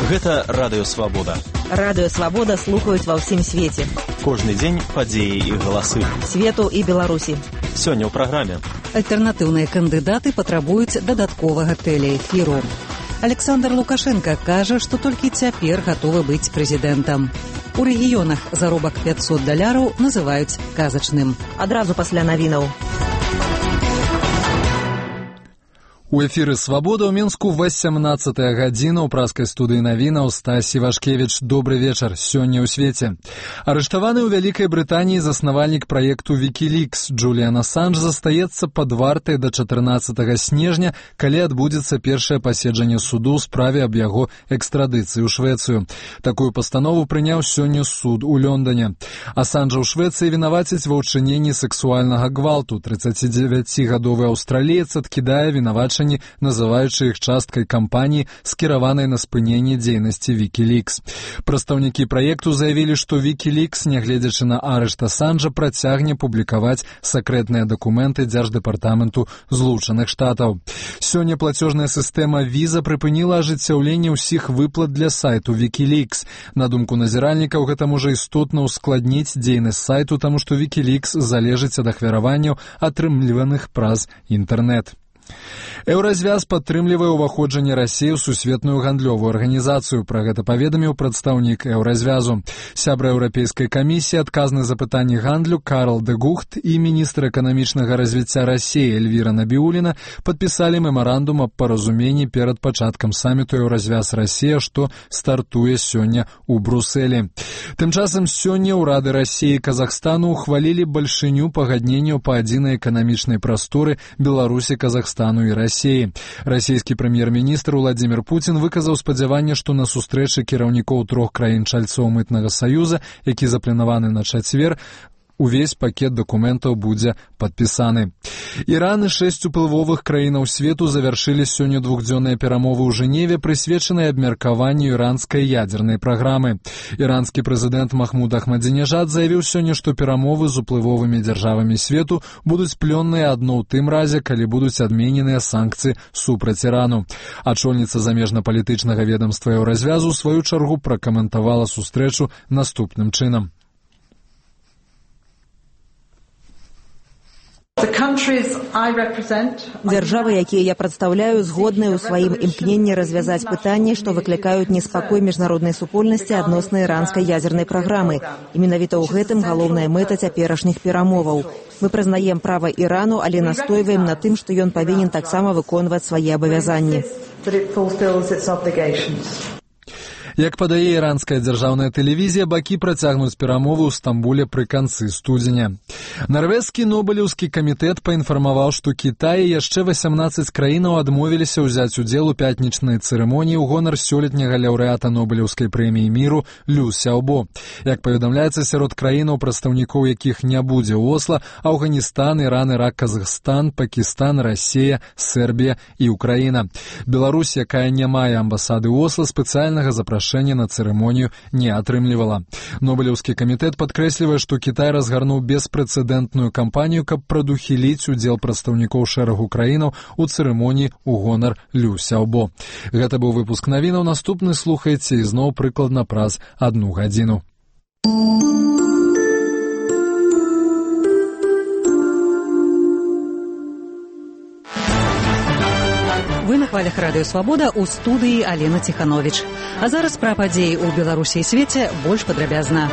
Гэта Радыё Свабода. Радыё Свабода слухаюць ва ўсім свеце. Кожны дзень падзеі і галасы. Свету і Беларусі. Сёння ў праграме. Альтэрнатыўныя кандыдаты патрабуюць дадатковага тэлеэфіру. Александр Лукашенко кажа, што толькі цяпер гатовы быць прэзідэнтам. У рэгіёнах заробак $500 называюць казачным. Адразу пасля навінаў. У эфіры «Свабода» ў Мінску 18-я гадзіна ў праскай студыі навінаў Стась Івашкевіч. Добры вечар. Сёння ў свеце. Арыштаваны ў Вялікай Брытаніі заснавальнік праекту Wikileaks Джуліан Асанж застаецца пад вартай да 14 снежня, калі адбудзецца першае паседжанне суду ў справе аб яго экстрадыцыі ў Швецыю. Такую пастанову прыняў сёння суд у Лондоне. Асанжа ў Швецыі вінавацяць ва ўчыненні сексуальнага гвалту. 39-гадовы аўстраліец адкідае вінавачанне, называючы іх часткай кампаніі, скіраванай на спыненне дзейнасці Wikileaks. Прадстаўнікі праекту заявілі, што Wikileaks, нягледзячы на арышт Асанжа, працягне публікаваць сакрэтныя дакументы Дзярждэпартаменту Злучаных Штатаў. Сёння плацёжная сістэма Visa прыпыніла ажыццяўленне ўсіх выплат для сайту Wikileaks. На думку назіральнікаў, гэта можа істотна ўскладніць дзейнасць сайту, таму што Wikileaks залежыць ад ахвяраванняў, атрымліваных праз інтэрнэт. Еўразвяз падтрымлівае ўваходжанне Расіі ў сусветную гандлёвую арганізацыю. Пра гэта паведаміў прадстаўнік Еўразвязу. Сябра Еўрапейскай камісіі, адказны за пытанні гандлю Карл де Гухт і міністр эканамічнага развіцця Расіі Эльвіра Набіуліна падпісалі мемарандум аб паразуменні перад пачаткам саміту Еўразвяз-Расія, што стартуе сёння ў Брусэлі. Тым часам сёння ўрады Расіі і Казахстану ухвалілі бальшыню пагадненняў па адзінай эканамічнай прасторы Беларусі, Казахстану і Расіі. Расійскі прэм'ер-міністр Владзімір Пуцін выказаў спадзяванне, што на сустрэчы кіраўнікоў 3 краін-чальцоў мытнага саюза, які запланаваны на чацвер, увесь пакет дакументаў будзе падпісаны. Іран і 6 уплывовых краінаў свету завяршылі сёння двухдзённыя перамовы ў Жэневе, прысвечаныя абмеркаванню іранскай ядзернай праграмы. Іранскі прэзідэнт Махмуд Ахмадзінежад заявіў сёння, што перамовы з уплывовымі дзяржавамі свету будуць плённыя адно ў тым разе, калі будуць адмененыя санкцыі супраць Ірану. Ачольніца замежна-палітычнага ведамства Еўразвязу ў сваю чаргу пракаментавала сустрэчу наступным чынам. Дзяржавы, якія я прадстаўляю, згодныя ў сваім імкненні развязаць пытанні, што выклікаюць неспакой міжнароднай супольнасці адносна іранскай ядзернай праграмы. І менавіта ў гэтым галоўная мэта цяперашніх перамоваў. Мы прызнаем права Ірану, але настойваем на тым, што ён павінен таксама выконваць свае абавязанні. Як падае іранская дзяржаўная тэлевізія, бакі працягнуць перамовы ў Стамбуле пры канцы студзеня. Нарвежскі Нобелеўскі камітэт паінфармаваў, што Кітай і яшчэ 18 краінаў адмовіліся ўзяць удзел у пятнічнай цырымоніі ў гонар сёлетняга лаўрэата Нобелеўскай прэміі міру Лю Сяобо. Як паведамляецца, сярод краінаў, прадстаўнікоў якіх не будзе ў Осла, Афганістан, Іран, Ірак, Казахстан, Пакістан, Расія, Сербія і Украіна. Беларусь, якая не мае амбасады ў Осла, спецыяльнага запрашэння на цырымонію не атрымлівала. Нобелеўскі камітэт падкрэслівае, што Кітай разгарнуў беспрэцэдэнтную кампанію, каб прадухіліць удзел прадстаўнікоў шэрагу краінаў у цырымоніі ў гонар Лю Сяобо. Гэта быў выпуск навінаў. Наступны слухайце ізноў прыкладна праз 1 гадзіну. Вы на хвалях Радыё Свабода, у студыі Алена Ціхановіч. А зараз пра падзеі ў Беларусі і свеце больш падрабязна.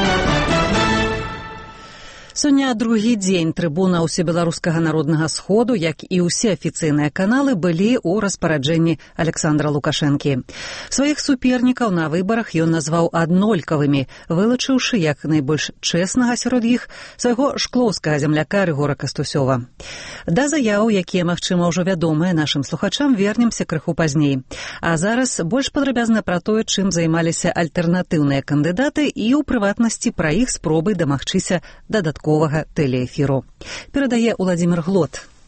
Сёння другі дзень трыбуна ўсебеларускага народнага сходу, як і ўсе афіцыйныя каналы, былі ў распараджэнні Александра Лукашэнкі. Сваіх супернікаў на выбарах ён назваў аднолькавымі, вылучыўшы як найбольш чэснага сярод іх свайго шклоўскага земляка Рыгора Кастусёва. Да заяў, якія, магчыма, ўжо вядомыя нашым слухачам, вернемся крыху пазней. А зараз больш падрабязна пра тое, чым займаліся альтэрнатыўныя кандыдаты і, у прыватнасці, пра іх спробы дамагчыся дадатковага тэлеэфіру. Перадае Владзімір Глот.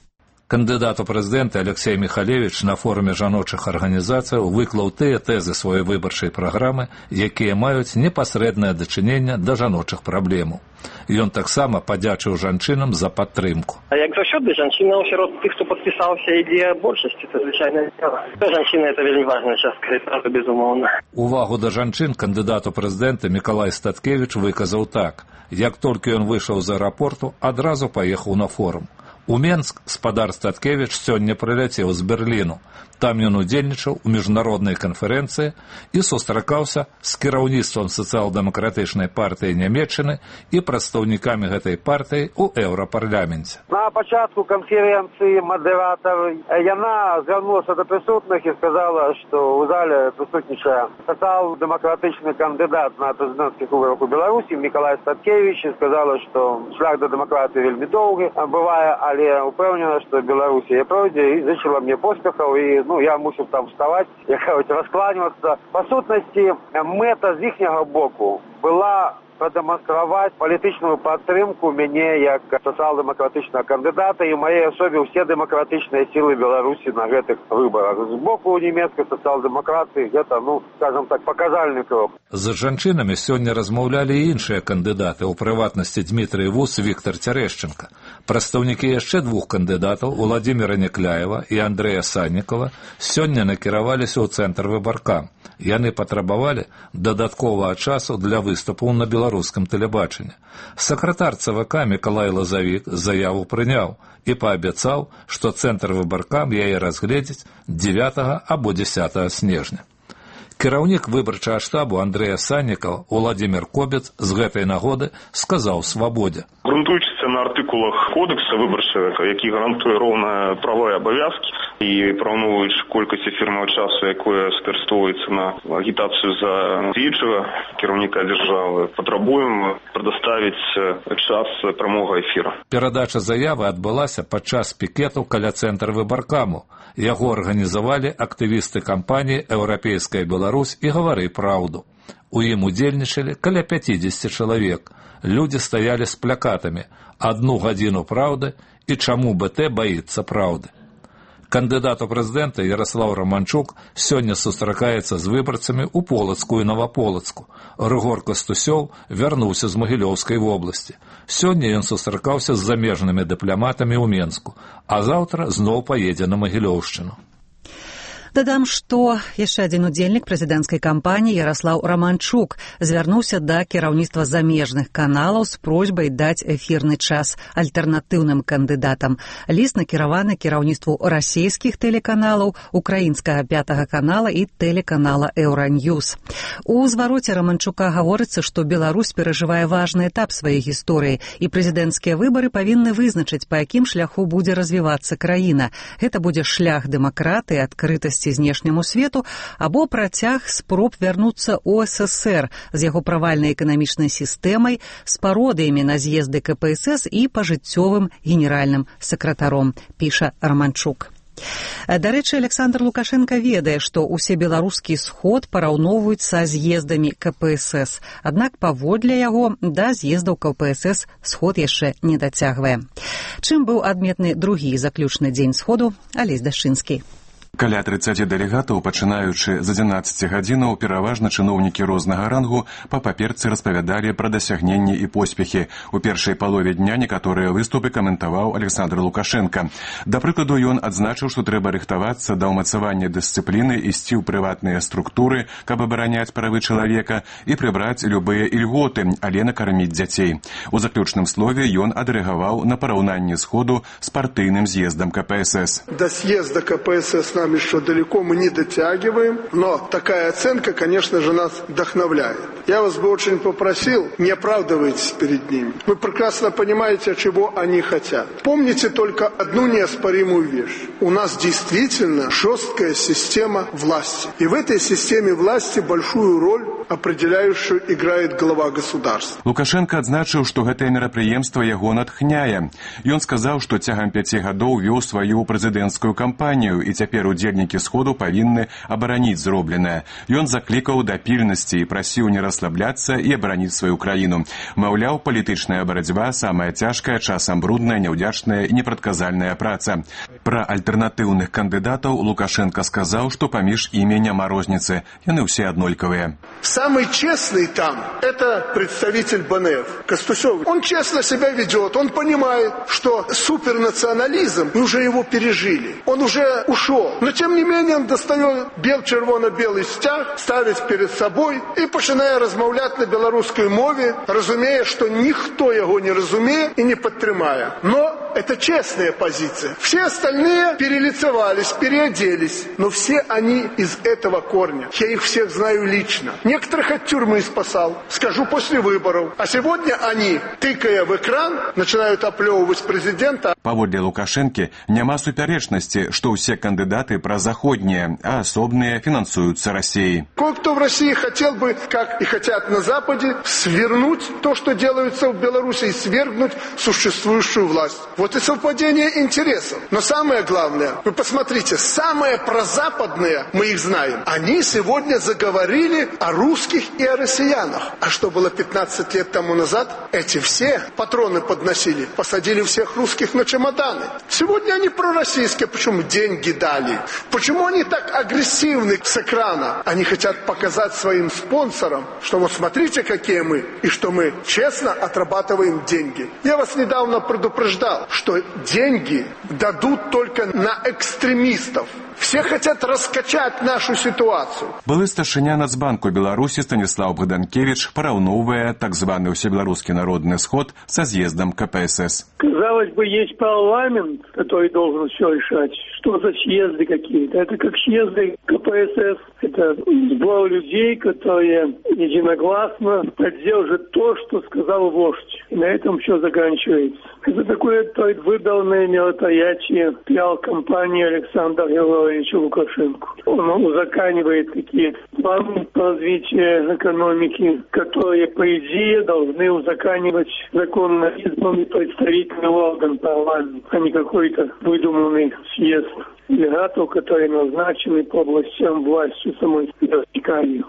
Кандыдат у прэзідэнты Алексей Михалевич на форуме жаночых арганізацыяў выклаў тыя тэзы сваёй выбарчай праграмы, якія маюць непасрэднае дачыненне да жаночых праблемаў. Ён таксама падзячыў жанчынам за падтрымку. Як заўсёды, жанчына сярод тых, хто падпісаўся, ідзе большасці, це звычайна справа. Жанчына – це вельмі важная частка электората, безумоўна. Увагу да жанчын кандыдат у прэзідэнты Мікалай Статкевіч выказаў так. Як толькі ён выйшаў з аэрапорту, адразу паехаў на форум. У Менск спадар Статкевіч сёння прыляцеў з Берліну. Там ён удзельнічаў у міжнароднай канферэнцыі і сустракаўся з кіраўніцтвам сацыял-дэмакратычнай партыі Нямецчыны і прадстаўнікамі гэтай партыі ў еўрапарламенце. На пачатку канферэнцыі мадэратар яна звярнулася да прысутных і сказала, што ў зале прысутнічае сацыял-дэмакратычны кандыдат на прэзідэнцкіх выбарах у Беларусі Мікалай Статкевіч і сказала, што шлях да дэмакратыі вельмі доўгі бывае, але упэўнена, што Беларусі пройдзе і зычыла мне поспехаў і я мусіў там вставаць, раскланівацца. Па сутнасці, мэта з іхняга боку была прадэманстраваць палітычную падтрымку мяне як сацыял-дэмакратычнага кандыдата і маёй асобе ўсе дэмакратычныя сілы Беларусі на гэтых выбарах. З боку нямецкай сацыял-дэмакратыі гэта, скажам так, паказальны крок. З жанчынамі сёння размаўлялі і іншыя кандыдаты, у прыватнасці Дмітрый Вус, Віктор Цярэшченка. Прадстаўнікі яшчэ двух кандыдатаў, Уладзіміра Некляева і Андрэя Саннікова, сёння накіраваліся ў цэнтр выбаркам. Яны патрабавалі дадатковага часу для выступаў на беларускам тэлебачанні. Сакратар ЦВК Мікалай Лазавік заяву прыняў і паабяцаў, што цэнтр выбаркам яе разгледзіць 9 або 10 снежня. Кіраўнік выбарчага штабу Андрэя Саннікова Уладзімір Кобец з гэтай нагоды сказаў «Свабодзе». Грунтуючыся на артыкулах кодекса выбарчага, які гарантуе роўныя права і абавязкі, і параўноўваючы колькасць эфірнага часу, якое скарыстоўваецца на агітацыю за дзеючага кіраўніка дзяржавы, патрабуем прадаставіць час прамога эфіра. Перадача заявы адбылася падчас пікету каля цэнтр выбаркаму. Яго арганізавалі актывісты кампаніі «Еўрапейская Беларусь» і «Гавары праўду». У ім удзельнічалі каля 50 чалавек. Людзі стаялі з плакатамі «Адну гадзіну праўды» і «Чаму БТ баіцца праўды». Кандыдат у прэзідэнта Яраслаў Романчук сёння сустракаецца з выбарцамі ў Полацку і Новаполацку. Рыгор Кастусёў вярнуўся з Магілёўскай вобласці. Сёння ён сустракаўся з замежнымі дыпламатамі ў Менску, а заўтра зноў паедзе на Магілёўшчыну. Дадам, што яшчэ адзін удзельнік прэзідэнцкай кампаніі Яраслаў Романчук звярнуўся да кіраўніцтва замежных каналаў з просьбай даць эфірны час альтэрнатыўным кандыдатам. Ліст накіраваны кіраўніцтву расійскіх тэлеканалаў, украінскага 5 канала і тэлеканала «Еўраньюз». У звароце Романчука гаворыцца, што Беларусь перажывае важны этап сваёй гісторыі, і прэзідэнцкія выбары павінны вызначыць, па якім шляху будзе развівацца краіна. Гэта будзе шлях дэмакратыі, адкрытасці знешняму свету або працяг спроб вярнуцца ў СССР з яго правальнай эканамічнай сістэмай, з пародыямі на з'езды КПСС і пажыццёвым генеральным сакратаром, піша Романчук. Дарэчы, Александр Лукашенко ведае, што ўсебеларускі сход параўноўваюць са з'ездамі КПСС. Аднак паводле яго да з'ездаў КПСС сход яшчэ не дацягвае. Чым быў адметны другі заключны дзень сходу, Алесь Дашчынскі. Каля 30 дэлегатаў, пачынаючы з 11 гадзінаў, пераважна чыноўнікі рознага рангу па паперцы распавядалі пра дасягненні і поспехі. У першай палове дня некаторыя выступы каментаваў Александр Лукашенко. Да прыкладу, ён адзначыў, што трэба рыхтавацца да ўмацавання дысцыпліны, ісці ў прыватныя структуры, каб абараняць правы чалавека і прыбраць любыя ільготы, але накарміць дзяцей. У заключным слове ён адрэагаваў на параўнанне сходу з партыйным з'ездам КПСС. До съезда КПСС нам еще далеко, мы не дотягиваем, но такая оценка, конечно же, нас вдохновляет. Я вас бы очень попросил, не оправдывайтесь перед ними. Вы прекрасно понимаете, чего они хотят. Помните только одну неоспоримую вещь. У нас действительно жесткая система власти. И в этой системе власти большую роль определяющую играет глава государства. Лукашенко адзначыў, што гэтае мерапрыемства яго натхняе. Ён сказаў, што цягам 5 гадоў вёў сваю прэзідэнцкую кампанію і цяпер удзельнікі сходу павінны абараніць зробленае. Ён заклікаў да пільнасці і прасіў не расслабляцца і абараніць сваю краіну. Маўляў, палітычная барацьба самая цяжкая, часам брудная, няўдзячная і непрадказальная праца. Пра альтэрнатыўных кандыдатаў Лукашенко сказаў, што паміж імі няма розніцы. Яны ўсе аднолькавыя. Самый честный там – это представитель БНФ, Костусев. Он честно себя ведет, он понимает, что супернационализм, мы уже его пережили, он уже ушел. Но тем не менее он достает червоно-белый стяг, ставит перед собой и починає розмовляти на белорусской мове, разумея, что никто его не разумеет и не подтримає. Но это честная позиция. Все остальные перелицевались, переоделись, но все они из этого корня. Я их всех знаю лично. Некоторых от тюрьмы спасал, скажу, после выборов. А сегодня они, тыкая в экран, начинают оплевывать президента. Паводле Лукашенки няма супярэчнасці, што ўсе кандыдаты празаходнія, а асобныя фінансуюцца Россией. Кое-кто в России хотел бы, как и хотят на Западе, свернуть то, что делается в Беларуси, и свергнуть существующую власть. Вот и совпадение интересов. Но самое главное, вы посмотрите, самые прозападные, мы их знаем, они сегодня заговорили о русских и о россиянах. А что было 15 лет тому назад? Эти все патроны подносили, посадили всех русских на чемоданы. Сегодня они пророссийские. Почему деньги дали? Почему они так агрессивны с экрана? Они хотят показать своим спонсорам, что вот смотрите, какие мы, и что мы честно отрабатываем деньги. Я вас недавно предупреждал, что деньги дадут только на экстремистов. Все хотят раскачать нашу ситуацию. Былы старшыня Нацбанку Беларусі Станіслав Богданкевич параўноўвае так званы ўсебеларускі народны сход со съездом КПСС. Казалось бы, есть парламент, который должен все решать. Что за съезды какие-то? Это как съезды КПСС. Это сбор людей, которые единогласно поддержат то, что сказал вождь. И на этом все заканчивается. Это такое выборное мероприятие пиар-компании Александра Григорьевича Лукашенко. Он узаканивает какие-то планы по развитию экономики, которые, по идее, должны узаканивать законно избранный представительный орган парламента, а не какой-то выдуманный съезд делегатов, которые назначены по областям власти самой вертикалью.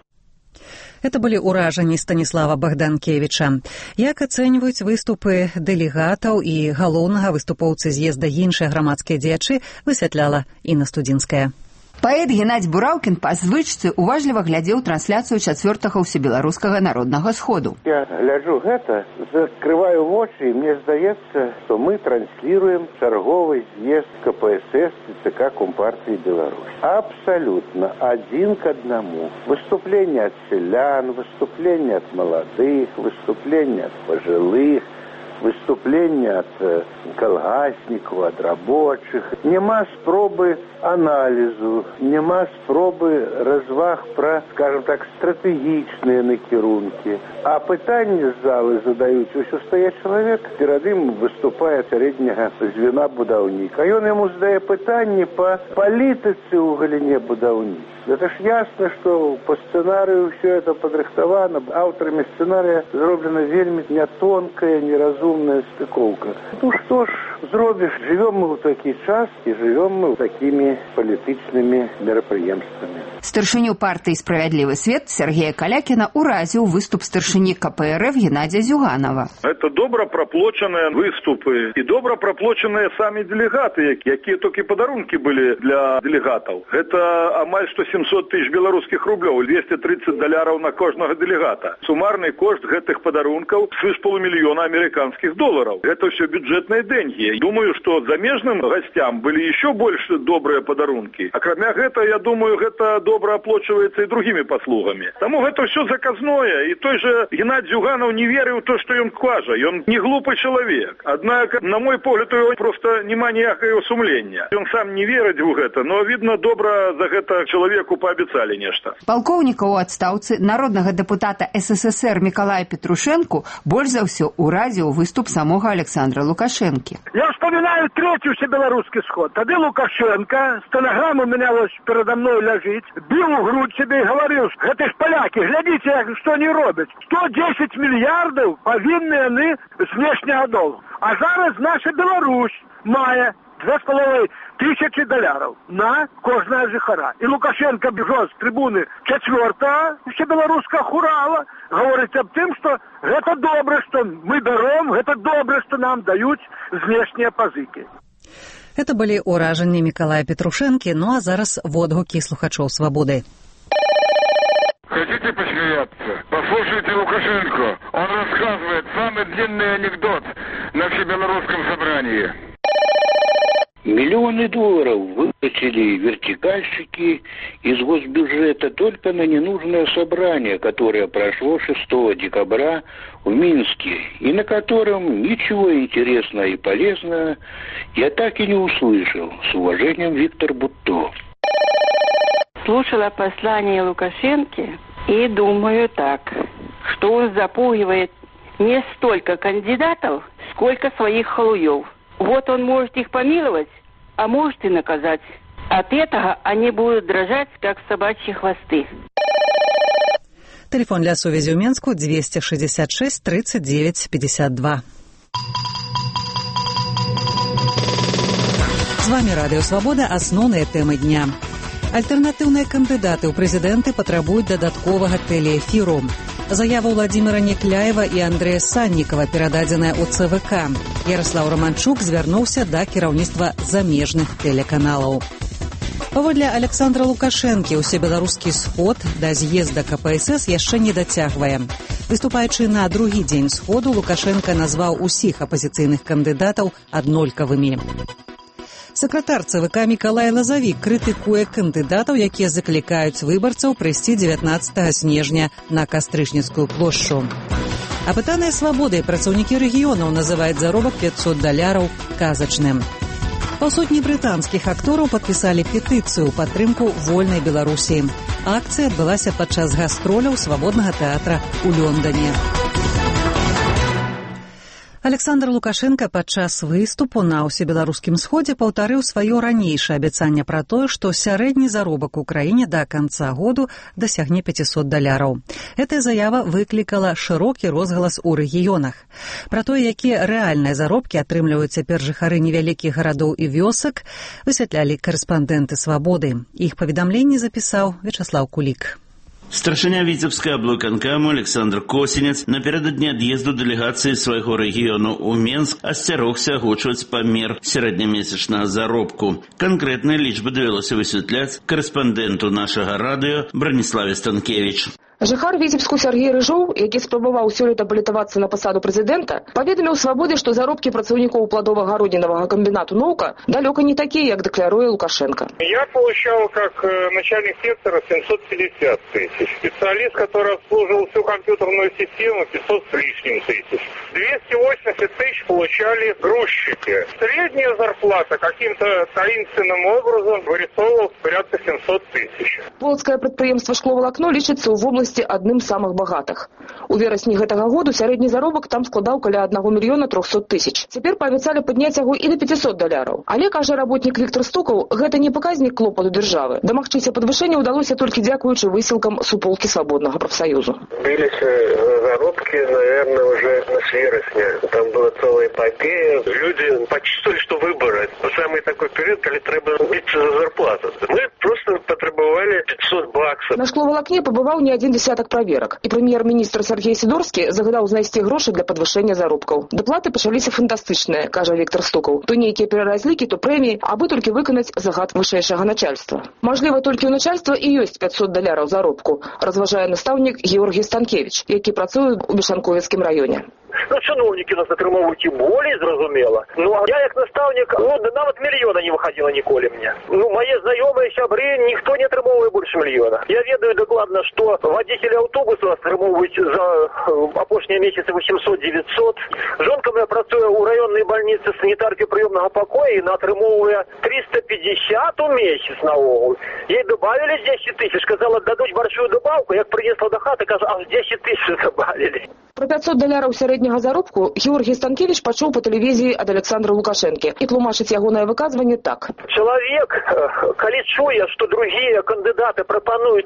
Это былі ўражанні Станіслава Богданкевича. Як ацэньваюць выступы дэлегатаў і галоўнага выступоўцы з'езда іншыя грамадскія дзеячы, высвятляла Інна Студзінская. Паэт Геннадзь Бураўкін па звычцы уважліва глядзеў трансляцыю 4-го ўсебеларускага народнага сходу. Я гляджу гэта, закрываю вочы, і мне здаецца, што мы транслируем чарговы з'езд КПСС и ЦК Компартии Беларусь. Абсолютно один к одному. Выступления от селян, выступления от молодых, выступления от пожилых, выступления от колгасников, от рабочих. Нема спробы анализу, нема спробы разваг про, скажем так, стратегічныя накірункі. А пытанне з залы задаюць усё стае чалавек, перад ім выступае сярэдняга звена будаўнік. А ён яму задае пытанне па палітыцы ў галіне будаўніцтва. Это ж ясно, что по сценарию все это подрыхтовано. Авторами сценария зроблена вельми не тонкая, неразумная стыковка. Ну что ж, зробишь. Живем мы в такой час и живем мы такими политичными мероприемствами. Старшыню партыі «Справядлівы свет» Сергея Калякіна уразіў выступ старшыні КПРФ Геннадзя Зюганова. Это добра праплочаныя выступы и добра праплочаныя самі делегаты, якія толькі падарункі былі для делегатаў. Это амаль 700 тысяч белорусских рублёў, $230 на кожнага делегата. Суммарный кошт гэтых падарункаў свыш $500 000 американских долларов. Это все бюджетные деньги. Думаю, что замежным гостям были еще больше добрые падарунки. А кроме гэта, я думаю, гэта добра оплачивается и другими послугами. Тому это все заказное. И той же Геннадий Зюганов не верил в то, что он кажа. Он не глупый человек. Однако, на мой погляд, у него просто нема ніякого сумлення. Он сам не верит в это, но, видно, добра за это человеку пообещали нечто. Полковника у адстаўцы народного депутата СССР Миколая Петрушенко больше за все уразил выступ самого Александра Лукашенки. Я вспоминаю третий всебелорусский сход. Тогда Лукашенко, стенограмма у меня вот передо мной лежит, бил в грудь себе и говорил, это ж поляки, глядите, что они робят. 110 миллиардов повинны они с внешнего долга. А зараз наша Беларусь має $2500 на кожного жихара. И Лукашенко бежал с трибуны 4-го, все белорусская хурала, говорит об тем, что это добре, что мы даром, это добре, что нам дают внешние позыки. Это были ураження Миколая Петрушенки, ну а зараз водгуки слухачов «Свободы». Хотите посмеяться? Послушайте Лукашенко. Он рассказывает самый длинный анекдот на всебелорусском собрании. Миллионы долларов вытащили вертикальщики из госбюджета только на ненужное собрание, которое прошло 6 декабря в Минске, и на котором ничего интересного и полезного я так и не услышал. С уважением, Виктор Бутто. Слушала послание Лукашенко и думаю так, что он запугивает не столько кандидатов, сколько своих халуев. Вот он может их помиловать, а может и наказать. От этого они будут дрожать, как собачьи хвосты. Телефон для сувязі ў Менску 266 39 52. З вами Радыё Свабода, асноўныя тэмы дня. Альтэрнатыўныя кандыдаты ў прэзідэнты патрабуюць дадатковага тэлеэфіру. Заява Владимира Некляева і Андрэя Саннікава перададзеная ў ЦВК. Ярослаў Романчук звярнуўся да кіраўніцтва замежных тэлеканалаў. Паводле Александра Лукашэнкі, усебеларускі сход да з'езда КПСС яшчэ не дацягвае. Выступаючы на другі дзень сходу, Лукашенко назваў усіх апазіцыйных кандыдатаў аднолькавымі. Сакратар ЦВК Мікалай Лазавік крытыкуе кандыдатаў, якія заклікаюць выбарцаў прыйсці 19 снежня на Кастрычніцкую плошчу. Апытаныя «Свабодай» працаўнікі рэгіёнаў называюць заробак $500 казачным. Паўсотні брытанскіх актораў падпісалі петыцыю ў падтрымку вольнай Беларусі. Акцыя адбылася падчас гастроляў свабоднага тэатра ў Лондоне. Александр Лукашенко падчас выступу на ўсебеларускім сходзе паўтарыў сваё ранейшае абяцанне пра тое, што сярэдні заробак у краіне да канца году дасягне $500. Гэтая заява выклікала шырокі розгалас у рэгіёнах. Пра тое, якія рэальныя заробкі атрымліваюць цяпер жыхары невялікіх гарадоў і вёсак, высвятлялі карэспандэнты «Свабоды». Іх паведамленні запісаў Вячаслаў Кулік. Старшыня Віцебскай аблвыканкаму Александр Косінец напярэдадні ад'езду дэлегацыі свайго рэгіёну ў Менск асцярогся агучваць памер сярэднямесячнага заробку. Канкрэтныя лічбы давялося высвятляць карэспандэнту нашага радыё Браніславе Станкевіч. Жыхар Віцебску Сергей Рыжоў, які спрабаваў сёлета балітавацца на пасаду прэзідэнта, паведаміў «Свабодзе», што заробкі працаўнікоў пладова-гароднінавага комбінату «Ноўка» далёка не такія, як дэкларуе Лукашенко. Я получал как начальник сектора 750 тысяч. Специалист, который обслуживал всю компьютерную систему, 500 с лишним тысяч. 280 тысяч получали грузчики. Средняя зарплата каким-то таинственным образом вырисовывалась порядка 700 тысяч. Полацкае прадпрыемства «Шкловалакно» лічыцца ў вобласці адным з самых багатых. У верасні гэтага году сярэдні заробак там складаў каля 1 300 000. Цяпер паабяцалі падняць яго і да $500. Але, кажа работнік Віктор Стукаў, гэта не паказнік клопату дзяржавы. Дамагчыся падвышэння ўдалося толькі дзякуючы высілкам суполкі свабоднага прафсаюзу. Бились заробки, наверное, уже с вересня. Там была целая эпопея. Люди почувствовали, что выборы. Самый такой период, когда треба биться за зарплату. Мы просто потребовали $500. На Шкловалакне пабываў не адзін десятак праверак. І прэм'ер-міністр Сергей Сідорскі загадаў знайсці грошы для падвышэння заробкаў. Даплаты пачаліся фантастычныя, кажа Віктор Стукаў. То нейкія пераразлікі, то прэміі, абы толькі выканаць загад вышэйшага начальства. Мажліва, толькі ў начальства і ёсць $500 заробку, разважае настаўнік Георгій Станкевіч, які працуе ў Бешанковецкім раёне. Ну, чиновники нас атрымоўваюць і болей, зразумела. Ну, а я, як наставник, нават мільёна не выходило ніколі мне. Ну, мои знаёмыя, сябры, ніхто не атрымоўвае больше мільёна. Я ведаю дакладна, што водители аўтобусаў атрымоўваюць за апошнія месяцы 800-900. Жонка моя працуе ў раённай бальніцы санітаркі прыёмнага пакоя, і на атрымоўвае 350 у месяц наогул. Ей добавили 10 тысяч, сказала, дадуць большую добавку, як принесла до хаты, кажа, аж 10 тысяч добавили. Про $500 сярэдняга заробку Георгій Станкевіч пачуў па тэлевізіі ад Александра Лукашэнкі і тлумачыць ягонае выказванне так. Чалавек, калі чуе, што другія кандыдаты прапануюць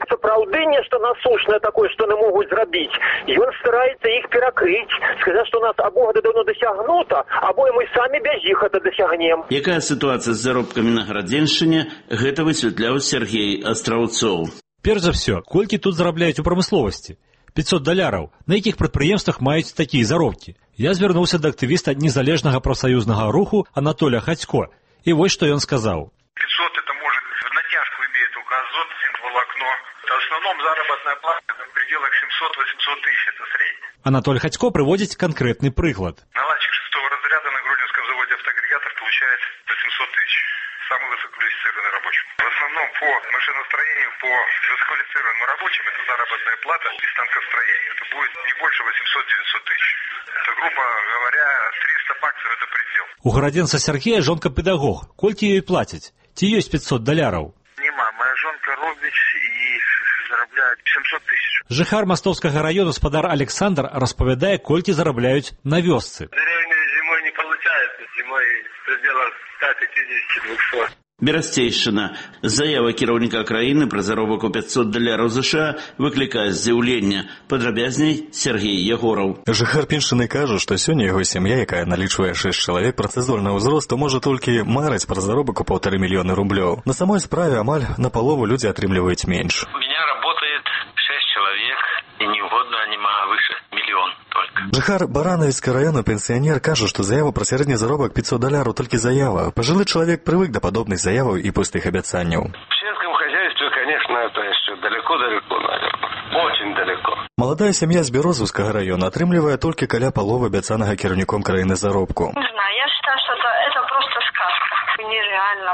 сапраўды нешта насущнае такое, што яны могуць зрабіць, ён стараецца іх перакрыць, сказаць, што у нас або гэта даўно дасягнута, або мы самі без іх гэта дасягнем. Якая сітуацыя з заробкамі на Градзеншчыне, гэта высвятляў Сергей Астраўцоў. Перш за все, колькі тут зарабляюць у прамысловасці? $500. На якіх прадпрыемствах маюць такія заробкі? Я звярнуўся да актывіста незалежнага прафсаюзнага руху Анатоля Хацько. І вось што ён сказаў. 500 это может в натяжку имеет только азот, синтволокно. В основном заработная плата в пределах 700-800 тысяч, это средний. Анатоль Хацько приводит конкретный приклад. Наладчик 6-го разряда на Гродненском заводе автоагрегатор получает 800 тысяч. Самый высококвалифицированный рабочий. В основном по машиностроению, по высококвалифицированным рабочим это заработная плата и станкостроение. Это будет не больше 800-900 тысяч. Это, грубо говоря, 300 баксов это предел. У гарадзенца Сергея жонка педагог. Колькі ёй плацяць? Ці ёсць $500? Нема. Моя жонка робіць і зарабляет 700 тысяч. Жыхар Мастовскага района спадар Александр распавядае, колькі зарабляюць на вёсцы. Зимой не получается. Зимой в пределах 150-200. Берасцейшчына. Заява кіраўніка краіны пра заробак у $500 США выклікае здзіўленне. Падрабязней Сергей Ягораў. Жыхар Піншчыны кажа, што сёння яго сям'я, якая налічвае 6 чалавек працаздольнага ўзросту, можа толькі марыць пра заробак у $1,5 мільёна рублёў. На самой справе амаль напалову людзі атрымліваюць менш. У меня работает 6 человек, и не угодно они выше миллион только. Жыхар Барановіцкага района пенсіянер кажа, што заява пра сярэдні заробак $500 толькі заява. Пажылы чалавек прывык да падобных заяваў і пустых абяцанняў. В сельском хозяйстве, конечно, это еще далеко-далеко, наверное. Очень далеко. Маладая сям'я з Берозаўскага района атрымлівае толькі каля паловы абяцанага кіраўніком краіны заробку. Не знаю, я считаю, что это просто сказка. Нереально.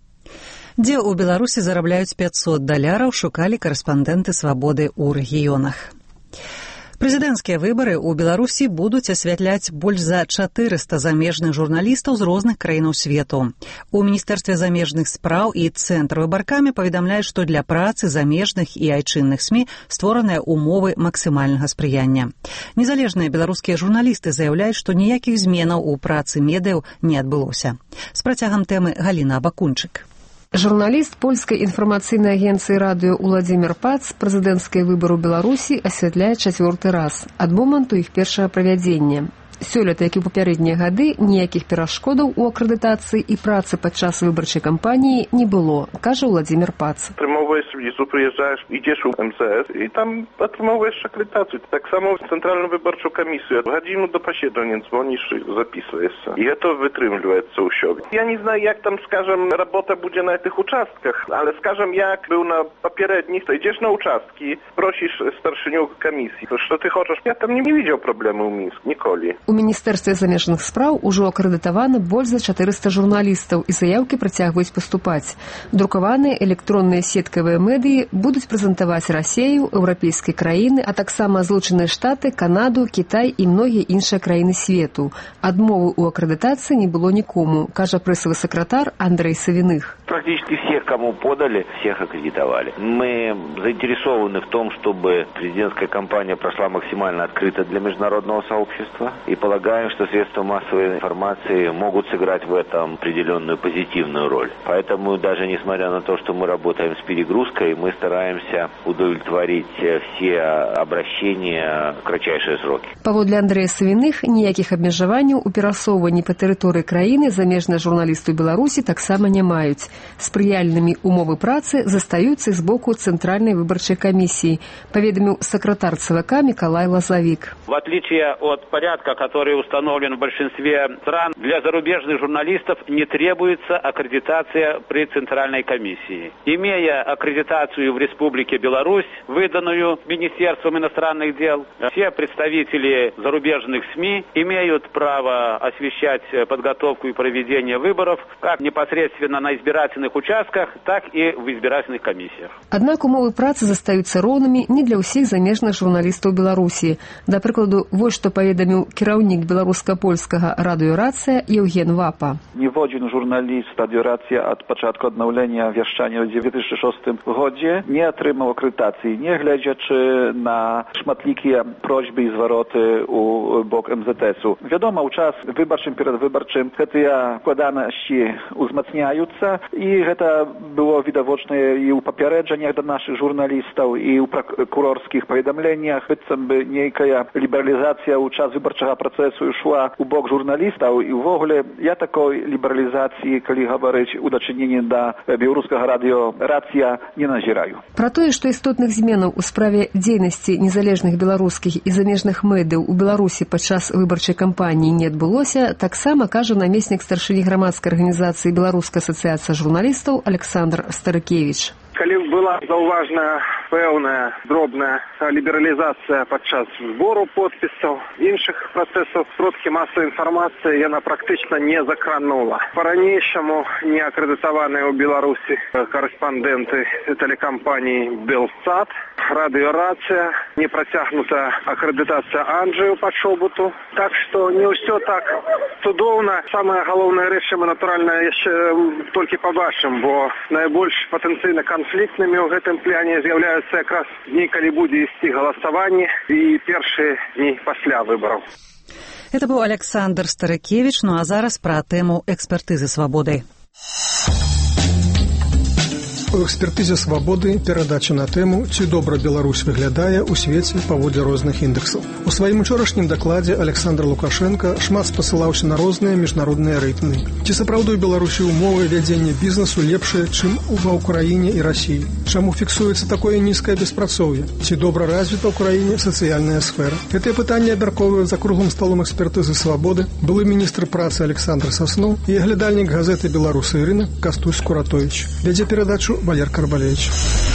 Дзе ў Беларусі зарабляюць $500, шукалі карэспандэнты «Свабоды» ў рэгіёнах. Прэзідэнцкія выбары ў Беларусі будуць асвятляць больш за 400 замежных журналістаў з розных краінаў свету. У Міністэрстве замежных спраў і Цэнтр выбаркамі паведамляюць, што для працы замежных і айчынных СМІ створаныя ўмовы максімальнага спрыяння. Незалежныя беларускія журналісты заяўляюць, што ніякіх зменаў у працы медыяў не адбылося. З працягам тэмы Галіна Абакунчык. Журналіст польскай інфармацыйнай агенцыі радыё Уладзімір Пац прэзідэнцкія выбары ў Беларусі асвятляе 4-й раз ад моманту іх першага правядзення. Сёлета, як і ў папярэднія гады, ніякіх перашкодаў у акрэдытацыі і працы падчас выбарчай кампаніі не было, кажа Уладзімір Пац. Атрымоўваеш візу, прыязджаеш, ідзеш у МЗС і там атрымоўваеш акрэдытацыю. Так само в цэнтральную выбарчую камісію. Гадзіну до паседжання звоніш і записываешься. І гэта вытрымліваецца ўсё. Я не знаю, як там, скажем, работа будзе на этих участках, але, скажем, як быў на папярэдніх, то ідзеш на участкі, просіш старшыню камісіі, што ты хочаш. Я там не видел праблемы ў Мінск, ніколі. У Міністэрстве замежных спраў ужо акрэдытавана больш за 400 журналістаў і заяўкі працягваюць паступаць. Друкаваныя электронныя сеткавыя медыі будуць прэзентаваць Расею, еўрапейскія краіны, а таксама Злучаныя Штаты, Канаду, Кітай і многія іншыя краіны свету. Адмовы ў акрэдытацыі не было нікому, кажа прэсавы сакратар Андрей Савиных. Практически всех, кому подали, всех аккредитовали. Мы заинтересованы в том, чтобы президентская кампания прошла максимально открыто для международного сообщества. И полагаем, что средства массовой информации могут сыграть в этом определенную позитивную роль. Поэтому даже несмотря на то, что мы работаем с перегрузкой, мы стараемся удовлетворить все обращения в кратчайшие сроки. Паводле Андрэя Савиных, ніякіх абмежаванняў у перасоўванні па тэрыторыі краіны замежныя журналісты ў Беларусі таксама не маюць. Спрыяльнымі умовы працы застаюцца з боку Цэнтральнай выбарчай камісіі, паведаміў сакратар ЦВК Миколай Лазовик. В отличие от порядка, который установлен в большинстве стран, для зарубежных журналистов не требуется аккредитация при Центральной комиссии. Имея аккредитацию в Республике Беларусь, выданную Министерством иностранных дел, все представители зарубежных СМИ имеют право освещать подготовку и проведение выборов как непосредственно на избирательных участках, так и в избирательных комиссиях. Аднак умовы працы застаюцца роўнымі не для ўсіх замежных журналістаў Беларусі. Да прыкладу, вось што паведаміў кіраўнік беларуска-польскага радыёрацыя Еўген Вапа. Niewodzi żurnalist radioracja od początku odnowienia wieszczania w 2006 гоdzie nie otrzymał akredytacji, nie глядячи на шматлікія просьбы і звароты у бок МЗТ-у. Wiadomo, у час выбарчым перад выбарчым гэтыя складанасці узмацняюцца І гэта было відавочна і ў папярэджаннях да нашых журналістаў, і ў пракурорскіх паведамленнях, быццам бы нейкая лібералізацыя ў час выбарчага працэсу ішла ў бок журналістаў, і ўвогуле я такой лібералізацыі, калі гаварыць у дачыненні да беларускага радыё «Рацыя», не назіраю. Пра тое, што істотных зменаў у справе дзейнасці незалежных беларускіх і замежных медыяў у Беларусі падчас выбарчай кампаніі не адбылося, таксама кажа намеснік старшыні грамадскай арганізацыі «Беларуская асацыяцыя журналістаў» Александр Старыкевіч. Калі была заўважная пэўная дробная лібералізацыя падчас збору подпісаў, іншых працэсаў, сродкі масавай інфармацыі яна практычна не закранула. Па-ранейшаму неакрэдытаваныя ў Беларусі карэспандэнты тэлекампаніі «Белсат», радыё «Рацыя», не працягнута акрэдытацыя Анджыю па чобуту. Так што не ўсё так цудоўна. Самая галоўная рэч мы, натуральна, яшчэ толькі пабачым, бо найбольш патэнцыйна канфліктнымі ў гэтым пляне з'яўляюцца якраз дні, калі будзе ісці галасаванне, і першыя дні пасля выбараў. Это быў Александр Старыкевіч, ну а зараз пра тэму экспертызы свабоды. У экспертызе свабоды перадача на тэму «Ці добра Беларусь выглядае ў свеце паводле розных індексаў». У сваім учорашнім дакладзе Александр Лукашенко шмат спасылаўся на розныя міжнародныя рэйтынгі. Ці сапраўды ў Беларусі ўмовы вядзення бізнесу лепшыя, чым ва ўкраіне і Расіі? Чаму фіксуецца такое нізкае беспрацоўе? Ці добра развіта ў краіне сацыяльная сфера? Гэтыя пытанні абмяркоўваюць за круглым сталом экспертызы свабоды былы міністр працы Александр Сасноў і аглядальнік газеты «Беларусы і рынак» Кастусь Куратович. Вядзе перадачу Валер Карбалевич.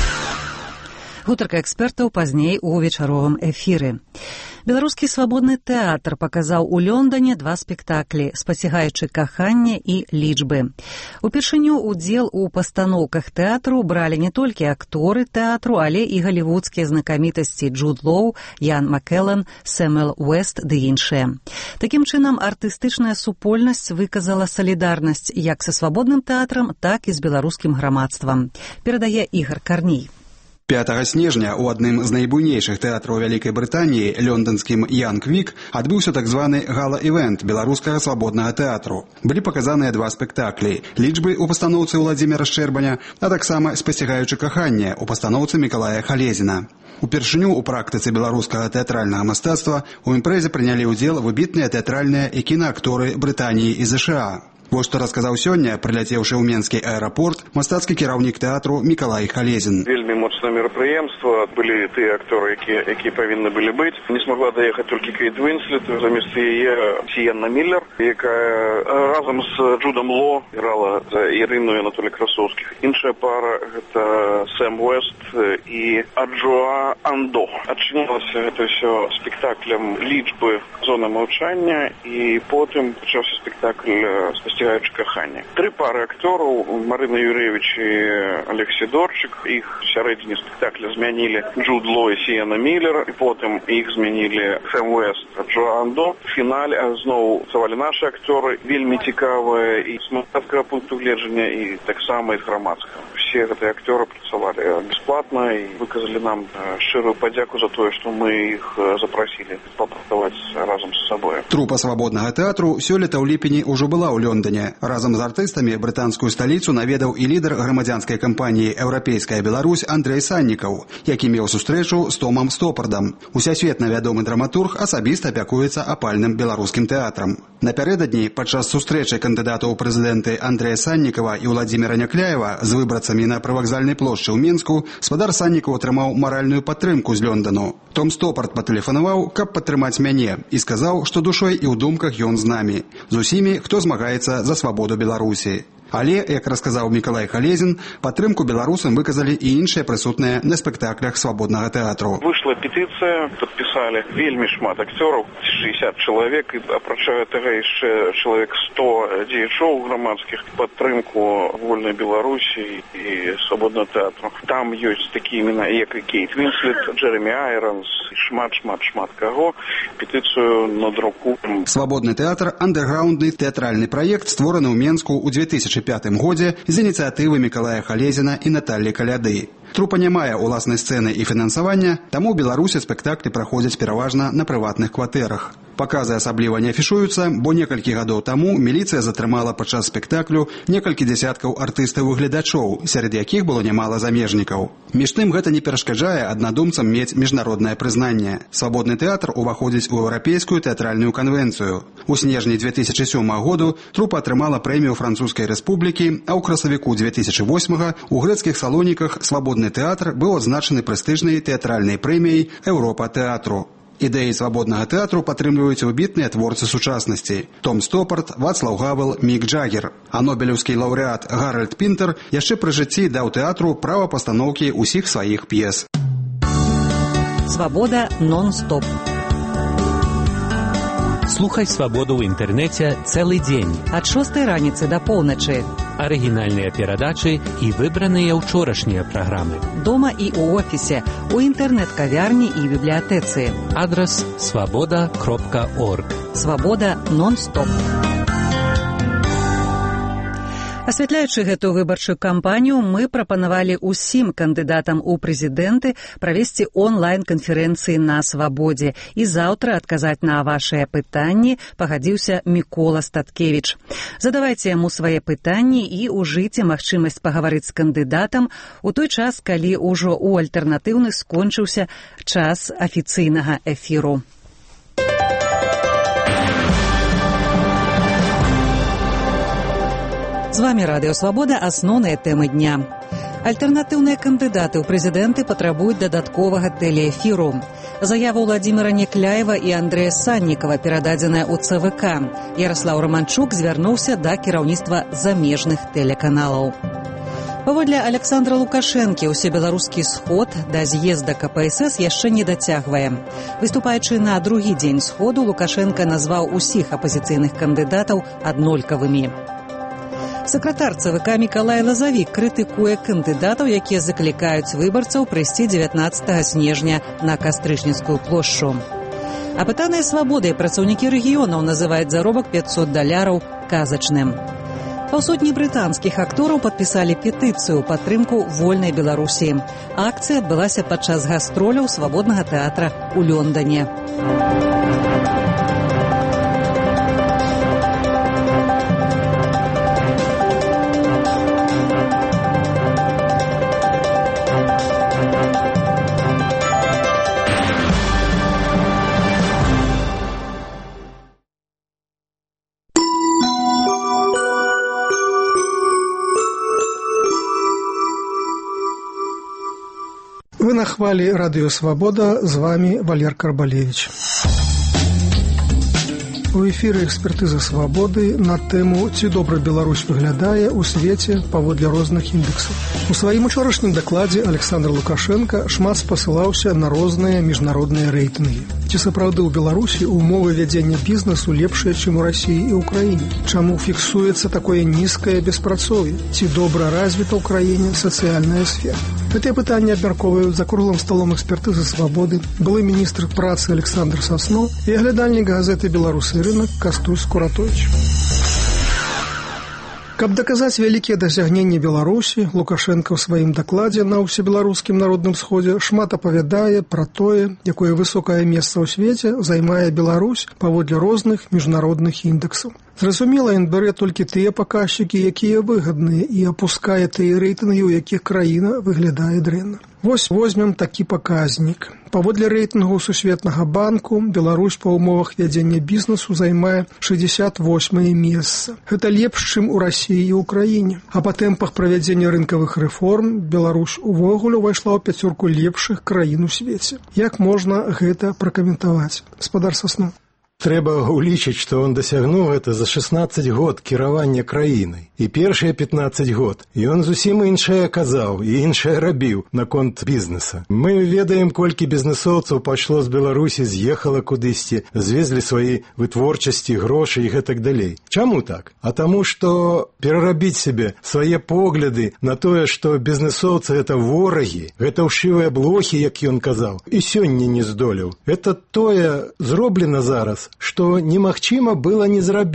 Гутарка экспертаў пазней у вечаровым эфіры. Беларускі свабодны тэатр паказаў у Лондоне 2 спектаклі «Спасігаючы каханне» і «Лічбы». Упершыню удзел у пастаноўках тэатру бралі не толькі акторы тэатру, але і галівудскія знакамітасці Джуд Лоу, Ян Маккеллен, Сэмюэл Уэст ды іншыя. Такім чынам, артыстычная супольнасць выказала салідарнасць як са свабодным тэатрам, так і з беларускім грамадствам. Перадае Ігар Карній. 5 снежня ў адным з найбуйнейшых тэатраў Вялікай Брытаніі, лёндонскім Янг Вік, адбыўся так званы гала-івент беларускага свабоднага тэатру. Былі паказаныя 2 спектаклі: «Лічбы» у пастаноўцы Владзіміра Шчэрбаня, а таксама «Спасігаючы каханне» у пастаноўцы Мікалая Халезіна. Упершыню ў практыцы беларускага тэатральнага мастацтва у імпрэзе прынялі ўдзел выбітныя тэатральныя і кінаакторы Брытаніі і ЗША. Вот што расказаў сёння, прыляцеўшы ў Менскі аэрапорт, мастацкі кіраўнік тэатру Мікалай Халезін. Вельмі моцнае мерапрыемства. Былі тыя акторы, якія павінны былі быць. Не смогла даехаць толькі Кейт Уінслет, замест яе Сіенна Міллер, якая разам з Джудом Ло іграла за Ірыну і Анатолій Красоўскіх. Іншая пара — гэта Сэм Уэст і Аджоа Андо. Адчынілася гэта ўсё спектаклем «Лічбы. Зона маўчання», і потым пачаўся спектакль «Спасігаючы каханне». 3 пары актораў: Марына Юревіч і Олег Сідорчык. Іх в сярэдзіне спектакля змянілі Джуд Ло і Сіенна Міллер, і потым іх змянілі Сэм Уэст, Аджоа Андо. В фінале зноў працавалі нашы акторы, вельмі цікавыя і з мастацкага пункту гледжання, і таксама і з грамадскага. Все гэтыя акторы працавалі бясплатна і выказалі нам шчырую падзяку за тое, што мы іх запрасілі папрацаваць разам з сабой. Трупа свабоднага тэатру сёлета ў ліпені ўжо была ў Лондоне. Разам з артыстамі брытанскую сталіцу наведаў і лідар грамадзянскай кампаніі «Еўрапейская Беларусь» Андрэй Саннікаў, які меў сустрэчу з Томам Стопардам. Усесветна вядомы драматург асабіста апякуецца апальным беларускім тэатрам. Напярэдадні, падчас сустрэчы кандыдатаў у прэзідэнты Андрэя Саннікава і Владзіміра Някляева з выбарцамі на прывакзальнай плошчы ў Менску, спадар Саннікаў атрымаў маральную падтрымку з Лондону. Том Стопард патэлефанаваў, каб падтрымаць мяне, і сказаў, што душой і ў думках ён з намі, з усімі, хто змагаецца за свабоду Беларусі. Але, як расказаў Мікалай Халезін, падтрымку беларусам выказалі і іншыя прысутныя на спектаклях свабоднага тэатру. Вышла петыцыя, падпісалі вельмі шмат акцёраў, 60 чалавек, і апрача гэтага яшчэ чалавек 100 дзеячоў грамадскіх, падтрымку вольнай Беларусі і свабоднага тэатру. Там ёсць такія імена, як і Кейт Уінслет, Джеремі Айронс, шмат каго. Петыцыю надрукуем. Свабодны тэатр — андэрграўндны тэатральны праект, створаны ў Менску ў 2005 годзе з ініцыятывы Мікалая Халезіна і Наталлі Каляды. Трупа не мае ўласнай сцэны і фінансавання, таму ў Беларусі спектаклі праходзяць пераважна на прыватных кватэрах. Паказы асабліва не афішуюцца, бо некалькі гадоў таму міліцыя затрымала падчас спектаклю некалькі дзясяткаў артыстаў і гледачоў, сярод якіх было нямала замежнікаў. Між тым гэта не перашкаджае аднадумцам мець міжнароднае прызнанне. Свабодны тэатр уваходзіць у еўрапейскую тэатральную канвенцыю. У снежні 2007 году трупа атрымала прэмію Французскай рэспублікі, а ў красавіку 2008 у грэцкіх салоніках свабодны тэатр быў адзначаны прэстыжнай тэатральнай прэміяй «Еўропа тэатру». Ідэі свабоднага тэатру падтрымліваюць выбітныя творцы сучаснасці – Том Стопарт, Вацлаў Гавел, Мік Джаггер. А нобелеўскі лаўрэат Гаральд Пінтер яшчэ пры жыцці даў тэатру права пастаноўкі ўсіх сваіх п'ес. Свабода нон-стоп. Слухай «Свабоду» ў інтэрнэце цэлы дзень. Ад 6 раніцы да поўначы. Арыгінальныя перадачы і выбраныя ўчорашнія праграмы. Дома і ў офісе, у інтэрнэт-кавярні і бібліятэцы. Адрас свабода.орг. Свабода нон-стоп. Асвятляючы гэтую выбарчую кампанію, мы прапанавалі ўсім кандыдатам у прэзідэнты правесці онлайн-канферэнцыі на Свабодзе. І заўтра адказаць на вашыя пытанні пагадзіўся Мікола Статкевіч. Задавайце яму свае пытанні і ўжыце магчымасць пагаварыць з кандыдатам у той час, калі ўжо ў альтэрнатыўны скончыўся час афіцыйнага эфіру. З вами Радыё Свабода. Асноўныя тэмы дня. Альтэрнатыўныя кандыдаты ў прэзідэнты патрабуюць дадатковага тэлеэфіру. Заява Владзіміра Някляева і Андрэя Саннікава перададзеная ў ЦВК. Яраслаў Раманчук звярнуўся да кіраўніцтва замежных тэлеканалаў. Паводле Александра Лукашэнкі, усебеларускі сход да з'езда КПСС яшчэ не дацягвае. Выступаючы на другі дзень сходу, Лукашенка назваў усіх апазіцыйных кандыдатаў аднолькавымі. Сакратар ЦВК Мікалай Лазавік крытыкуе кандыдатаў, якія заклікаюць выбарцаў прыйсці 19 снежня на Кастрычніцкую плошчу. Апытаныя свабодай працаўнікі рэгіёнаў называюць заробак $500 казачным. Паўсотні брытанскіх актораў падпісалі петыцыю ў падтрымку вольнай Беларусі. Акцыя адбылася падчас гастроляў свабоднага тэатра ў Лондане. Вы на хвалі Радыё Свабода, з вами Валер Карбалевич. У эфіры экспертыза свабоды на тэму «Ці добра Беларусь выглядае ў свеце паводле розных індэксаў». У сваім учорашнім дакладзе Александр Лукашенко шмат спасылаўся на розныя міжнародныя рэйтынгі. Ці сапраўды ў Беларусі умовы вядзення бізнесу лепшыя, чым у Расіі і ўкраіне? Чаму фіксуецца такое нізкае беспрацоўе? Ці добра развіта ў краіне сацыяльная сфера? Гэтыя пытанні абмяркоўваюць за круглым сталом экспертызы свабоды былы міністр працы Александр Соснов і аглядальнік газеты «Беларусы рынок» Кастусь Куратович. Каб даказаць вялікія дасягненні Беларусі, Лукашенко ў сваім дакладзе на ўсебеларускім народным сходзе шмат апавядае пра тое, якое высокае месца ў свеце займае Беларусь паводле розных міжнародных індэксаў. Зразумела, ён бярэ толькі тыя паказчыкі, якія выгадныя, і апускае тыя рэйтынгі, у якіх краіна выглядае дрэнна. Вось возьмем такі паказнік. Паводле рэйтынгу Сусветнага банку Беларусь па ўмовах вядзення бізнесу займае 68е месца. Гэта лепш, чым у Расіі і ўкраіне. А па тэмпах правядзення рынкавых рэформ Беларусь увогуле ўвайшла ў 5 лепшых краін у свеце. Як можна гэта пракаментаваць? Гаспадар Соснов. Трэба улічыць, што он дасягнуў гэта за 16 год кіравання краінай. І першыя 15 год ён зусім іншае казаў і іншае рабіў наконт бізнеса. Мы ведаем, колькі бізнесоўцаў пайшло з Беларусі, з'ехала кудысьці, звезлі свае вытворчасці, грошы і гэтак далей. Чаму так? А таму, што перарабіць сябе свае погляды на тое, што бізнесоўцы гэта ворагі, гэта ўшывыя блохі, як ён казаў, і сёння не здолеў. Это тое зроблена зараз, што немагчыма было не зрабіць.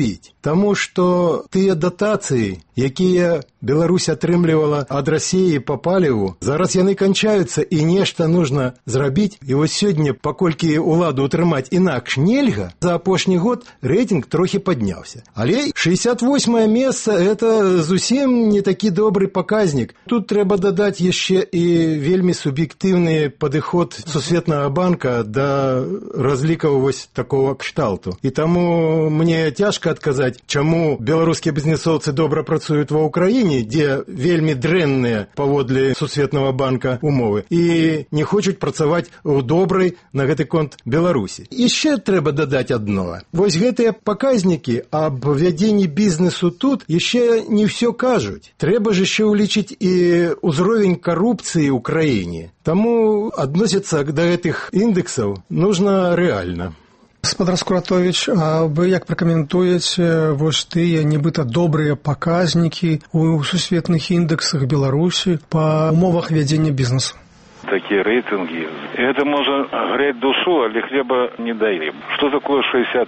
Таму што тыя датацыі, якія Беларусь атрымлівала ад Расіі па паліву, зараз яны канчаюцца і нешта нужна зрабіць. І вось сёння, паколькі ўладу ўтрымаць інакш нельга, за апошні год рэйтынг трохі падняўся. Але 68е месца – это зусім не такі добры паказнік. Тут трэба дадаць яшчэ і вельмі суб'ектыўны падыход Сусветнага банка да разлікаў вось такого кшталту. І таму мне цяжка адказаць, чаму беларускія бізнесоўцы добра працуюць ва ўкраіне, дзе вельмі дрэнныя паводле Сусветнага банка умовы, і не хочуць працаваць у добрай на гэты конт Беларусі. Яшчэ трэба дадаць адно. Вось гэтыя паказнікі аб вядзенні бізнесу тут яшчэ не ўсё кажуць. Трэба ж яшчэ ўлічыць і ўзровень карупцыі ў краіне. Таму адносіцца да гэтых індексаў нужна рэальна. Спадар Скуратович, а вы як пракаментуеце вось тыя нібыта добрыя паказнікі ў сусветных індексах Беларусі па умовах вядзення бізнесу? Такие рейтинги. Это может греть душу, але хлеба не даем. Что такое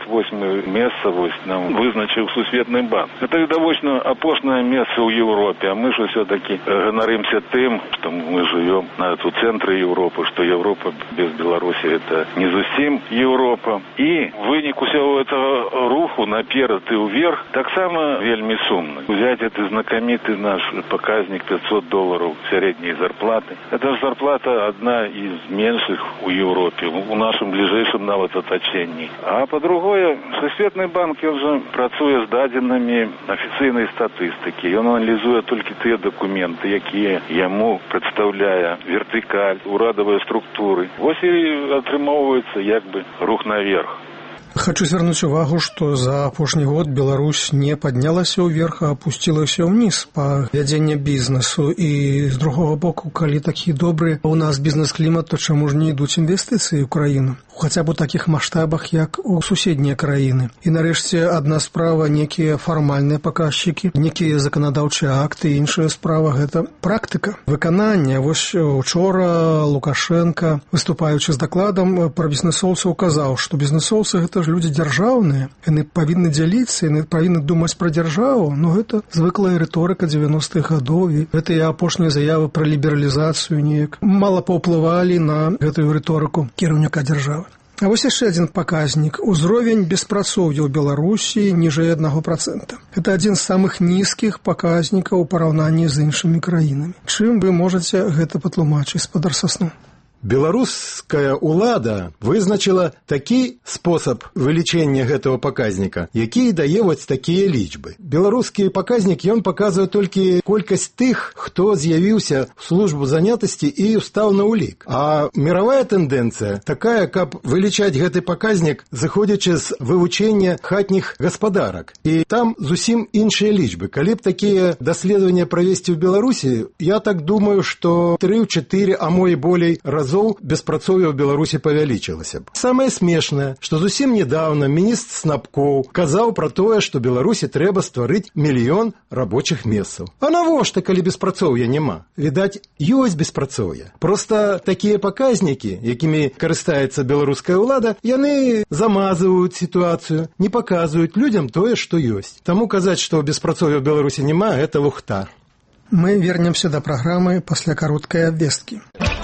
68 место нам вызначил Сусветный банк? Это довольно опошное место в Европе, а мы же все-таки гоноримся тем, что мы живем на центре Европы, что Европа без Беларуси это не совсем Европа. И вынік усього этого руху наперед и вверх так само вельми сумно. Взять этот знакомитый наш показник $500 средней зарплаты. Это же зарплата одна из меньших у Европе, у нашем ближайшем нават оточении. А по-другое, Сусветный банк, он же працуе с даденными официальной статистики. Он анализует только те документы, якія ему представляя вертикаль, урадовые структуры. Вот и атрымоўваецца як бы рух наверх. Хочу звярнуць увагу, што за апошні год Беларусь не паднялася ўверх, а апусцілася ўніз па вядзенні бізнесу. І з другого боку, калі такі добры у нас бізнес-клімат, то чаму ж не ідуць інвестыцыі ў краіну? Хаця б у такіх маштабах, як у суседнія краіны. І нарэшце адна справа некія фармальныя паказчыкі, некія заканадаўчыя акты, іншая справа гэта практыка выканання. Вось учора Лукашенко, выступаючы з дакладам пра бізнесоўцаў, казаў, што бізнесоўцы гэта ж людзі дзяржаўныя, яны павінны дзяліцца, яны павінны думаць пра дзяржаву. Ну, гэта звыклая рыторыка 90-х гадоў, і гэтыя апошнія заявы пра лібералізацыю неяк мала паўплывалі на гэтую рыторыку кіраўніка дзяржавы. А вось яшчэ адзін паказнік. Узровень беспрацоўя ў Беларусі ніжэй 1%. Гэта адзін з самых нізкіх паказнікаў у параўнанні з іншымі краінамі. Чым вы можаце гэта патлумачыць, спадар Сасну? Беларуская ўлада вызначила такі спосаб вылічэння гэтага паказніка, які дае вось такія лічбы. Беларускі паказнік, ён паказвае толькі колькасць тых, хто з'явіўся в службу занятасці і стаў на ўлік. А мировая тэндэнцыя такая, каб вылічаць гэты паказнік, заходзячы з вывучэння хатніх гаспадарак. І там зусім іншыя лічбы. Калі б такія даследаванні правесці ў Беларусі, я так думаю, што 3-4, а мо і болей разоў беспрацоўе ў Беларусі павялічылася б. Самае смешнае, што зусім недавно міністр Снапкоў казаў пра тое, што Беларусі трэба стварыць 1 мільён рабочых месцаў. А навошта, калі беспрацоўя няма? Відаць, ёсць беспрацоўе. Проста такія паказнікі, якімі карыстаецца беларуская ўлада, яны замазваюць сітуацыю, не паказваюць людзям тое, што ёсць. Таму казаць, што беспрацоўя ў Беларусі няма, гэта лухта. Мы вернемся да праграмы пасля кароткай абвесткі.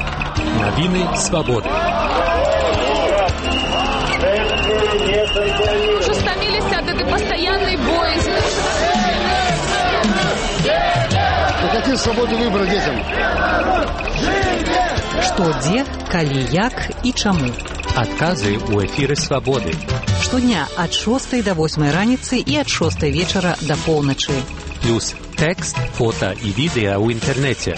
Новины свободы. Уже стомились от этой постоянной боязни. Какие свободы выбора детям? Што, дзе, калі, як і чаму. Адказы ў эфіры свабоды. Штодня ад 6 до 8 раніцы і ад 6 вечара да поўначы. Плюс тэкст, фота і відэа ў інтэрнэце.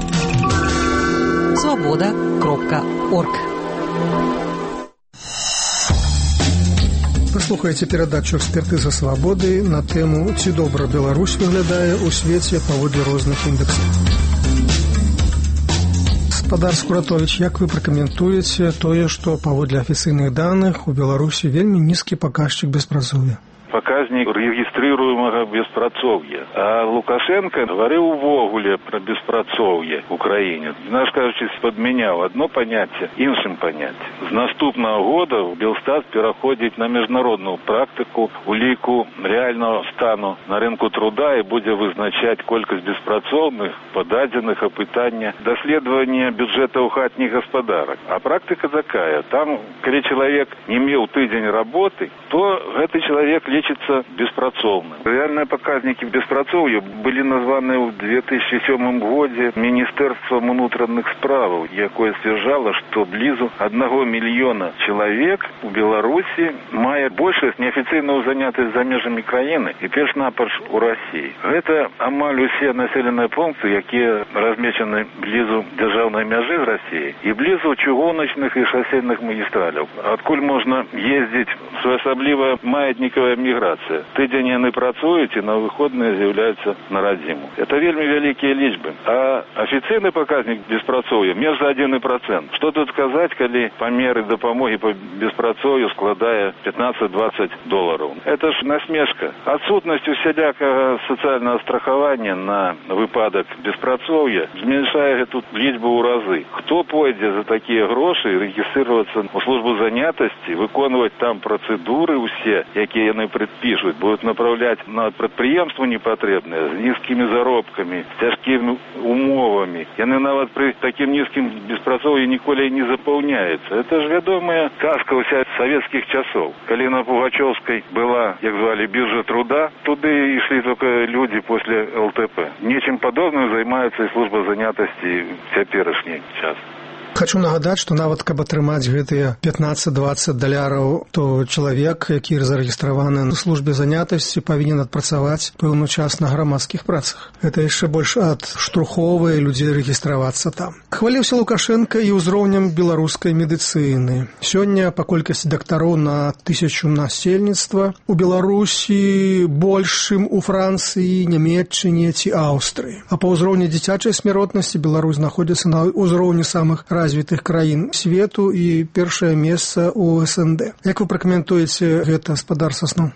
Свобода.орг. Вы слухаеце перадачу «Экспертыза свабоды» на тэму «Ці добра Беларусь выглядае ў свеце паводле розных індэксаў». Спадар Скуратович, як вы пракаментуеце тое, што паводле афіцыйных даных у Беларусі вельмі нізкі паказчык беспрацоўя? показник регистрируемого беспрацоўя. А Лукашенко говорил увогуле про беспрацоўе в Украине. Наш, кажучи, подменял одно понятие іншим понятием. З наступного года Белстат переходит на международную практику уліку реального стану на рынку труда и будет вызначать колькость беспрацоўных, подаденных опытания, доследования бюджета хатних господарок. А практика такая. Там, когда человек не имел тыдзень работы, то этот человек лечится беспрацоўным. Реальные показники беспрацоўя были названы в 2007 году Министерством внутренних справ, якое стверджало, что близу 1 миллиона человек у Беларуси мае большасць неофициально занятых за межами краины и перш-наперш у России. Это амаль усе населенные пункты, якія размечены близу державной мяжи России и близу чыгуначных и шоссейных магистралей. Откуль можно ездить своеасаблівая маятниковая миграция. Тыдзень яны працуюць и на выходные з'яўляюцца на радзіму. Это вельмі вялікія лічбы. А официальный показник беспрацоўя меж за 1%. Что тут сказать, калі памеры дапамоги по беспрацоўю складае $15-20? Это ж насмешка. Отсутность усялякага социального страхования на выпадок беспрацоўя зменшае эту лічбу ў разы. Кто пойдзе за такие гроши регистрироваться у службу занятости, выконывать там процедуры усе, якія яны предпишут, будут направлять на предприемства непотребные, с низкими заробками, с тяжкими умовами. Яны нават при таким низким беспрацоўі ніколі не заполняется. Это же вядомая казка уся советских часов. Калі на Пугачевской была, як звали, биржа труда, туды шли только люди после ЛТП. Нечем подобным займается и служба занятости в цяперашні час. Хочу нагадаць, што нават каб атрымаць гэтыя $15-20, то чалавек, які зарэгістраваны на службе занятасці, павінен адпрацаваць пэўны час на грамадскіх працах. Гэта яшчэ больш адштурхоўвае людзей рэгістравацца там. Хваліўся Лукашенко і ўзроўнем беларускай медыцыны. Сёння па колькасці дактароў на 1000 насельніцтва у Беларусі больш, чым у Францыі, Нямецчыне ці Аўстрыі. А па ўзроўні дзіцячай смяротнасці Беларусь знаходзіцца на ўзроўні самых развітых краін свету і першае месца ў СНД. Як вы пракаментуеце гэта, спадар Сасноў?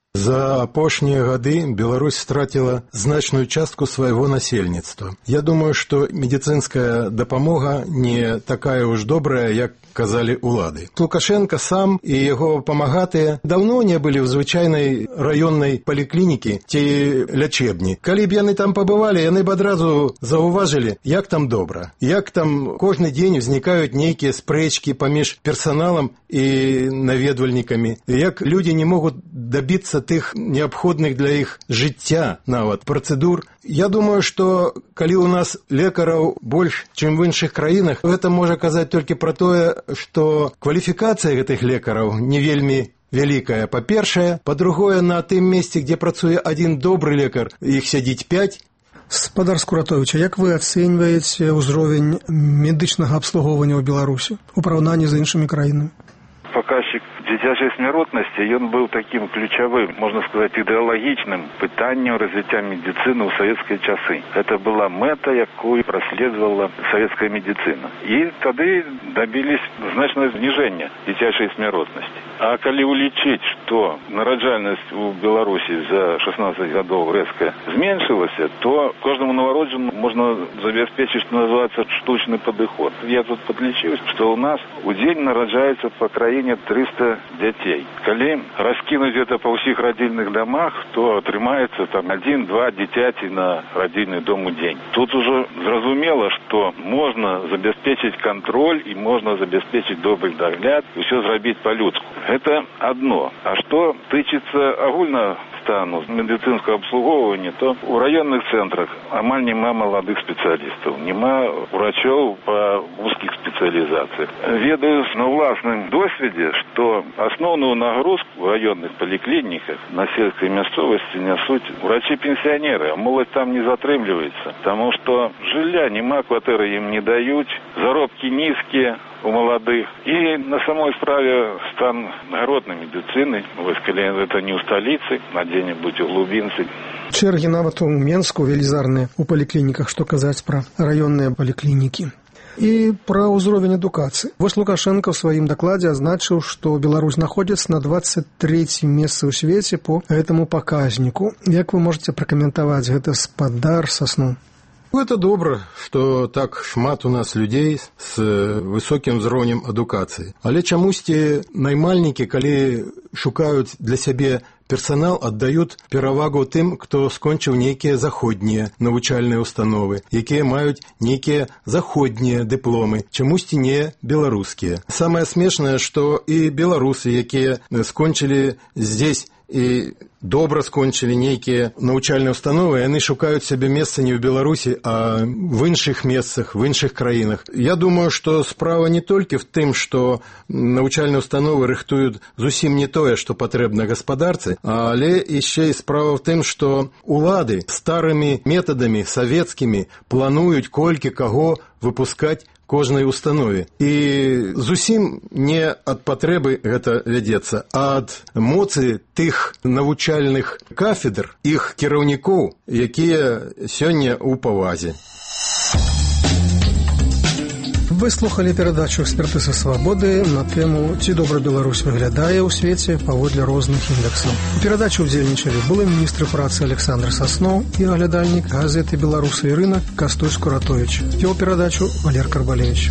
За апошнія гады Беларусь страціла значную частку свайго насельніцтва. Я думаю, што медыцынская дапамога не такая ўж добрая, як казалі ўлады. Лукашенко сам і яго памагатыя даўно не былі ў звычайнай раённай паліклінікі ці лячэбні. Калі б яны там пабывалі, яны б адразу заўважылі, як там добра, як там кожны дзень узнікаюць нейкія спрэчкі паміж персаналам і наведвальнікамі, як людзі не могуць дабіцца тых неабходных для іх жыцця нават працэдур. Я думаю, што калі ў нас лекараў больш, чым в іншых краінах, гэта можа казаць толькі пра тое, што кваліфікацыя гэтых лекараў не вельмі вялікая, па-першае. Па-другое, на тым месцы, дзе працуе один добры лекар, іх сядзіць 5. Спадар Скуратович, як вы ацэньваеце ўзровень медычнага абслугоўвання ў Беларусі у параўнанні з іншымі краінамі? Показчик дзіцячай смяротнасці, ён быў таким ключавым, можна сказаць, ідэалагічным пытаннем развіцця медицины ў савецкія часы. Это была мэта, якую праследавала савецкая медицина. І тады добились значного снижения дзіцячай смяротнасці. А калі улічыць, што нараджальнасць у Беларусі за 16 гадоў рэзка зменшылася, то кожнаму новорожденному можна забяспечыць, што называецца, штучны падыход. Я тут подлічыў, што у нас у дзень нараджаецца по краіне 300 дзяцей. Калі раскінуць гэта па ўсіх радзільных дамах, то атрымаецца там 1-2 дзіцяці на радзільны дом у дзень. Тут ужо зразумела, што можна забяспечыць кантроль і можна забяспечыць добры дагляд і ўсё зрабіць па-людску. Это одно. А что тычется агульно стану медицинского обслуговывания, то у районных центрах амаль нема молодых специалистов, нема врачов по узких специализациях. Ведаю на власном досведе, что основную нагрузку в районных поликлиниках на сельской местности несут врачи-пенсионеры, а молодь там не затрымливается, потому что жилья нема, квартиры им не дают, заробки низкие у молодых. И на самой справе стан народной медицины, если это не у столицы, а где-нибудь у глубинцы. Чэргі нават у Менску велізарныя у паліклініках, што казаць пра раённыя паліклінікі. І пра ўзровень адукацыі. Вось Лукашенко ў сваім дакладзе азначыў, што Беларусь знаходзіцца на 23-м месцы ў свеце по гэтаму паказніку. Як вы можаце пракаментаваць гэта спадар Сасну? Это добра, што так шмат у нас людзей з высокім узроўнем адукацыі. Але чамусьці наймальнікі, калі шукаюць для сябе персанал, аддаюць перавагу тым, хто скончыў нейкія заходнія навучальныя установы, якія маюць нейкія заходнія дыпломы, чамусьці не беларускія. Самае смешнае, што і беларусы, якія скончылі здесь і добра скончылі нейкія навучальныя установы, яны шукаюць сябе месца не ў Беларусі, а в іншых месцах, в іншых краінах. Я думаю, што справа не толькі в тым, што навучальныя установы рыхтуюць зусім не тое, што патрэбна гаспадарцы, але яшчэ і справа в тым, што улады старымі метадамі савецкімі плануюць колькі каго выпускаць кожнай установе. І зусім не ад патрэбы гэта вядзецца, а ад моцы тых навучальных кафедр, іх кіраўнікоў, якія сёння ў павазе. Вы слухали перадачу «Экспертыза свабоды» на тему «Ці добра Беларусь выглядае ў свеце паводле розных індэксаў». У перадачы ўдзельнічалі былы міністр працы Александр Сасноў і аглядальнік газеты «Беларусы і рынак» Кастусь Скуратович. Вёў перадачу Валер Карбалевич.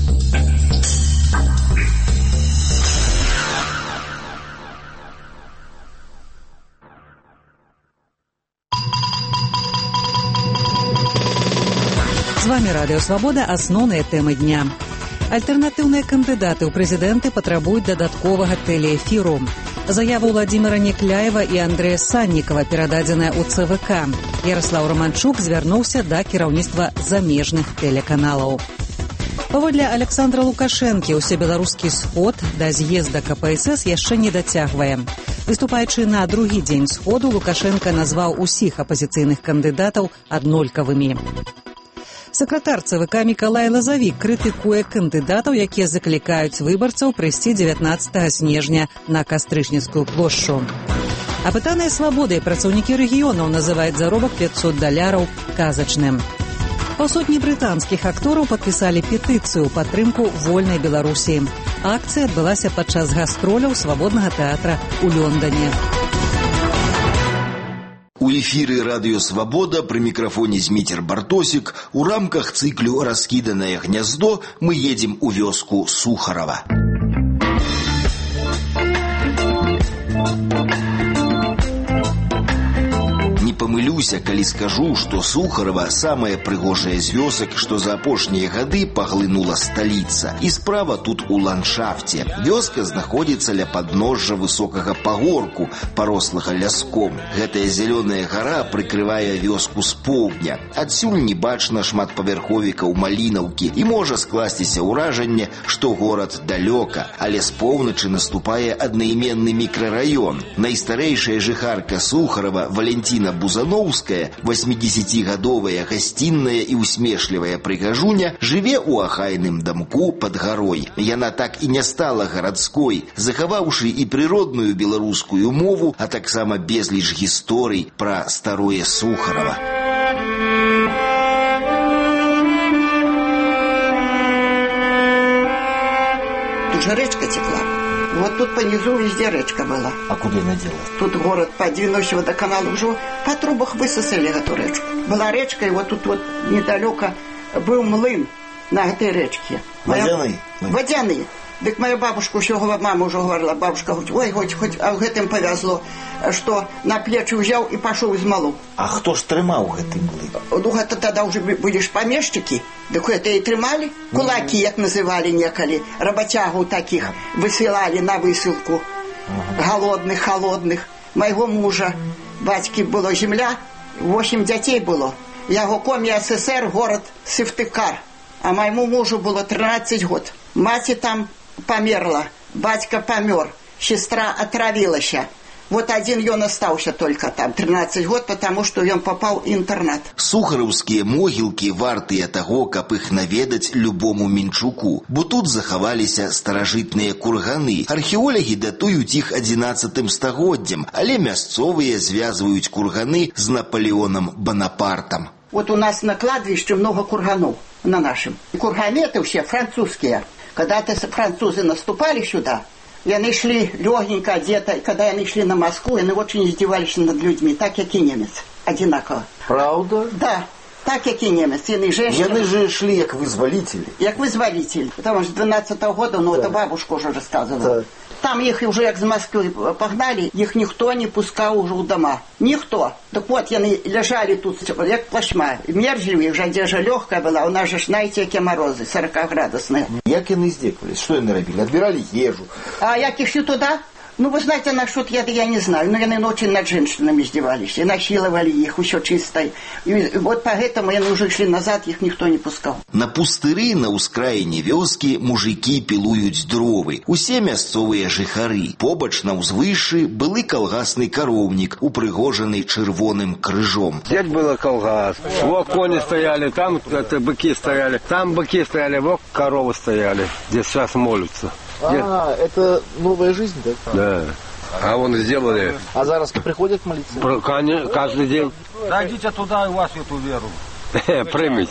З вами Радыё Свабода. Асноўныя тэмы дня. Альтэрнатыўныя кандыдаты ў прэзідэнты патрабуюць дадатковага тэлеэфіру. Заява Владимира Некляева і Андрэя Саннікава перададзеная ў ЦВК. Ярослаў Романчук звярнуўся да кіраўніцтва замежных тэлеканалаў. Паводле Александра Лукашэнкі, усебеларускі сход да з'езда КПСС яшчэ не дацягвае. Выступаючы на другі дзень сходу, Лукашенко назваў усіх апазіцыйных кандыдатаў аднолькавымі. Сакратар ЦВК Мікалай Лазавік крытыкуе кандыдатаў, якія заклікаюць выбарцаў прыйсці 19 снежня на Кастрычніцкую плошчу. Апытаныя свабодай працаўнікі рэгіёнаў называюць заробак $500 казачным. Паўсотні брытанскіх актораў падпісалі петыцыю ў падтрымку вольнай Беларусі. Акцыя адбылася падчас гастроляў свабоднага тэатра ў Лондоне. У эфіры «Радыё Свабода» пры мікрафоне Зміцер Бартосік. У рамках цыклю «Раскіданае гняздо» мы едзем у вёску Сухарова. Не памылюся, калі скажу, што Сухарова самая прыгожая з вёсак, што за апошнія гады паглынула сталіца. І справа тут у ландшафце. Вёска знаходзіцца ля падножжа высокага пагорку, парослага ляском. Гэтая зялёная гара прыкрывае вёску з поўдня. Адсюль не бачна шматпавярховікаў Малінаўкі і можа скласціся ўражанне, што горад далёка, але з поўначы наступае аднайменны мікрараён. Найстарэйшая жыхарка Сухарова Валентина Бузановская, 80-гадовая гасцінная і усмешлівая прыгажуня, жыве ў ахайным дамку пад гарой. Яна так і не стала гарадской, захаваўшы і прыродную беларускую мову, а таксама безліч гісторый пра старое Сухарова. Тут же речка текла. Вот тут понизу везде речка была. А куда она делась? Тут город подвинулся до канала, уже по трубах высосали эту речку. Была речка, и вот тут вот недалеко был млын на этой речке. Водяный? Водяный. Так моя бабушка еще, мама уже говорила, бабушка говорит, ой, хоть а гэтым повезло, что на плечи взял и пошел из малу. А кто ж трымал гэты млын? Ну, это тогда уже были помещики. Так это и трымали. Кулаки, як называли неколи. Работягу таких высылали на высылку. Голодных, холодных. Моего мужа, батьки была земля, 8 детей было. Яго коми СССР, город Сыктывкар. А моему мужу было 13 год. Мать там померла, батька помер, сестра отравилась. Вот один ён остался только там, 13 год, потому что ён попал в интернат. Сухараўскія могілкі вартыя таго, каб іх наведаць любому мінчуку, бо тут захаваліся старажытныя курганы. Археолагі датуюць іх 11 стагоддзям, але мясцовыя звязваюць курганы з Наполеоном Бонапартом. Вот у нас на кладбище много курганов. на нашем. Кургаметы все французские. Когда-то французы наступали сюда, и они шли легенько одеты. Когда они шли на Москву, они очень издевались над людьми, так как и немец. Одинаково. Правда? Да. Так, як і німець. Яны же шли як вызволители. Як вызволитель. Потому что 12-го года, ну, это бабушка уже рассказывала. Там их уже, як з Москвы погнали, их никто не пускал уже в дома. Никто. Так вот, они лежали тут, як плашма. Мерзли, их же одежда легкая была. У нас же, знаете, какие морозы, 40-градусные. Як яны здзеквались? Что яны робили? Отбирали ежу. А як их туда? Ну, вы знаете, насчет я не знаю. Но они очень над женщинами издевались. И насиловали их еще чистой. И вот поэтому они уже шли назад, их никто не пускал. На пустыры на ўскраіне вёскі мужики пілуюць дровы. Усе мясцовыя жыхары. Побач на ўзвышшы былы калгасны кароўнік, упрыгожаны чырвоным крыжом. Здесь был колгас. Вот кони стояли, там быки стояли. Там быки стояли, вот коровы стояли. Здесь сейчас молятся. Это новая жизнь, да? Да. А вон сделали. А зараз приходят молиться? Каждый день. Дойдите туда и вас эту веру. Примите,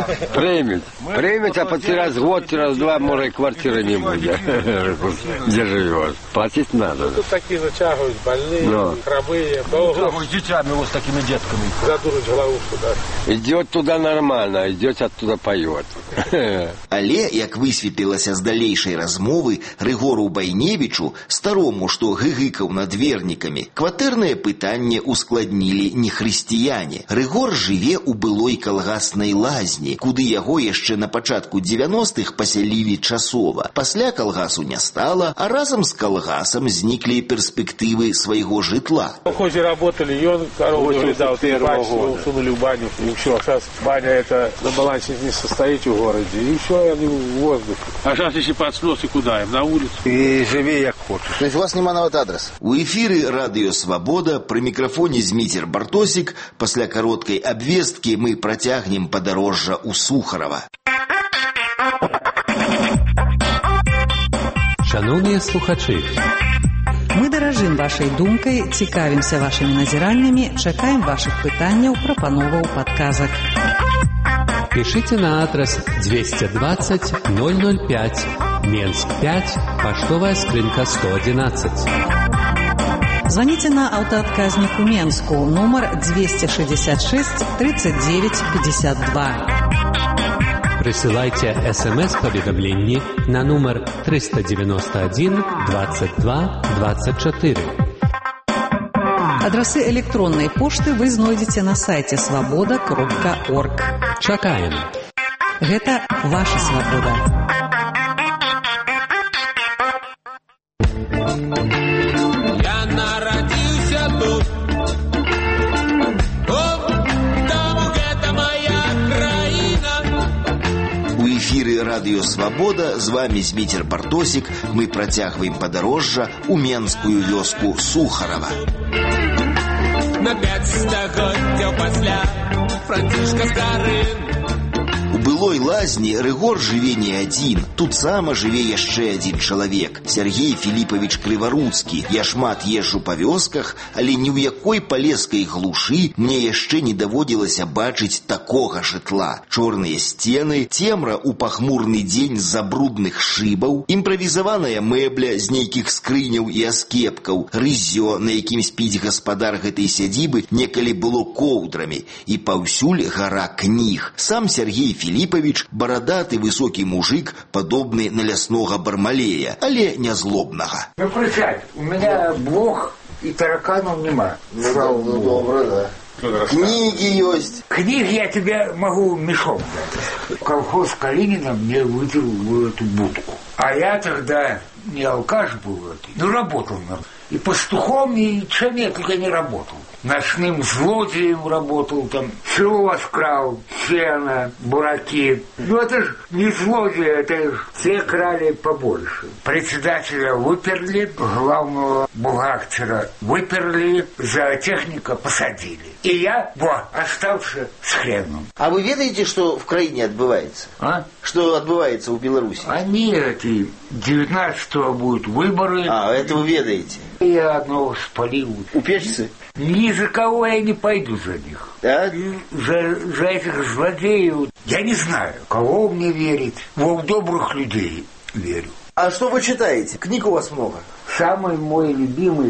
а потерять год, через два, может, и квартиры не будет. Где живешь? Платить надо. Тут такие затягивают, больные, хромые. С детьми, вот с такими детками. Задурить голову сюда. Идет туда нормально, идет оттуда поет. Але, як высветлілася з далейшай размовы, Рыгору Байневічу, старому, што гыгыкаў над вернікамі, кватэрнае пытанне ускладнілі не хрысціяне. Рыгор жыве ў былой калгаснай лазні, куды яго яшчэ на пачатку 90-х пасялілі часова. Пасля калгасу не стала, а разам з калгасам зніклі перспектывы свайго жытла. В колхозе работали, и он корову увидал, усунули в баню, и все. Сейчас баня это на балансе не состоит в городе, и все, они в воздух. А сейчас если проснулся, куда им? На улицу. И живи як хочешь. То есть у вас нема нават адрес? У эфіры Радыё Свабода пры мікрафоне Зміцер Бартосік. Пасля кароткай абвесткі мы працягнем падарожжа ў Сухарова. Шановныя слухачы, мы даражым вашай думкай, цікавімся вашымі назіраннямі, чакаем вашых пытанняў, прапановаў, падказак. Пишите на адрес 220 005, Менск 5, поштовая скрынка 111. Звоните на автоотказник у Менску, номер 266 39 52. Присылайте СМС-поведомление на номер 391 22 24. Адресы электронной почты вы знойдете на сайте svoboda.org. Чакаем. Гэта ваша свабода. Я народился тут. Там гэта моя краіна. У эфіры Радыё Свабода з вами Зміцер Бартосік. Мы працягваем падарожжа ў менскую вёску Сухарова. На 5 стагоддзяў пасля Францішка стары. У былой лазні Рыгор жыве не адзін. Тут сама жыве яшчэ адзін чалавек. Сергей Філіпавіч Крываруцкі. Я шмат езджу па вёсках, але ні ў якой палескай глушы мне яшчэ не даводзілася бачыць такога жытла. Чорныя сцены, цемра ў пахмурны дзень з-за брудных шыбаў, імправізаваная мэбля з нейкіх скрыняў і аскепкаў, рыззё, на якім спіць гаспадар гэтай сядзібы, некалі было коўдрамі, і паўсюль гара кніг. Сам Сергей Філіпавіч – барадаты высокі мужик, падобны на ляснога бармалея, але не злобнага. Ну, присядь, у меня блох и тараканов нема. Ну, добро, да. Книги есть. Книги я тебе могу мешок дать. Колхоз Калинина мне выделил эту будку. А я тогда не алкаш был, но работал. И пастухом, и чем я только не работал. Ночным злодеем работал, там, все воскрал, сено, бураки. Ну, это ж не злодеи, это ж все крали побольше. Председателя выперли, главного бухгалтера выперли, зоотехника посадили. И я, остался с хреном. А вы ведаете, что в краине отбывается? А? Что отбывается у Беларуси? Они эти 19-го будут выборы. А, это вы ведаете? Я одного спалил. У печцы? Ни за кого я не пойду за них. Да? За этих злодеев. Я не знаю, кого мне верить. В добрых людей верю. А что вы читаете? Книг у вас много. Самый мой любимый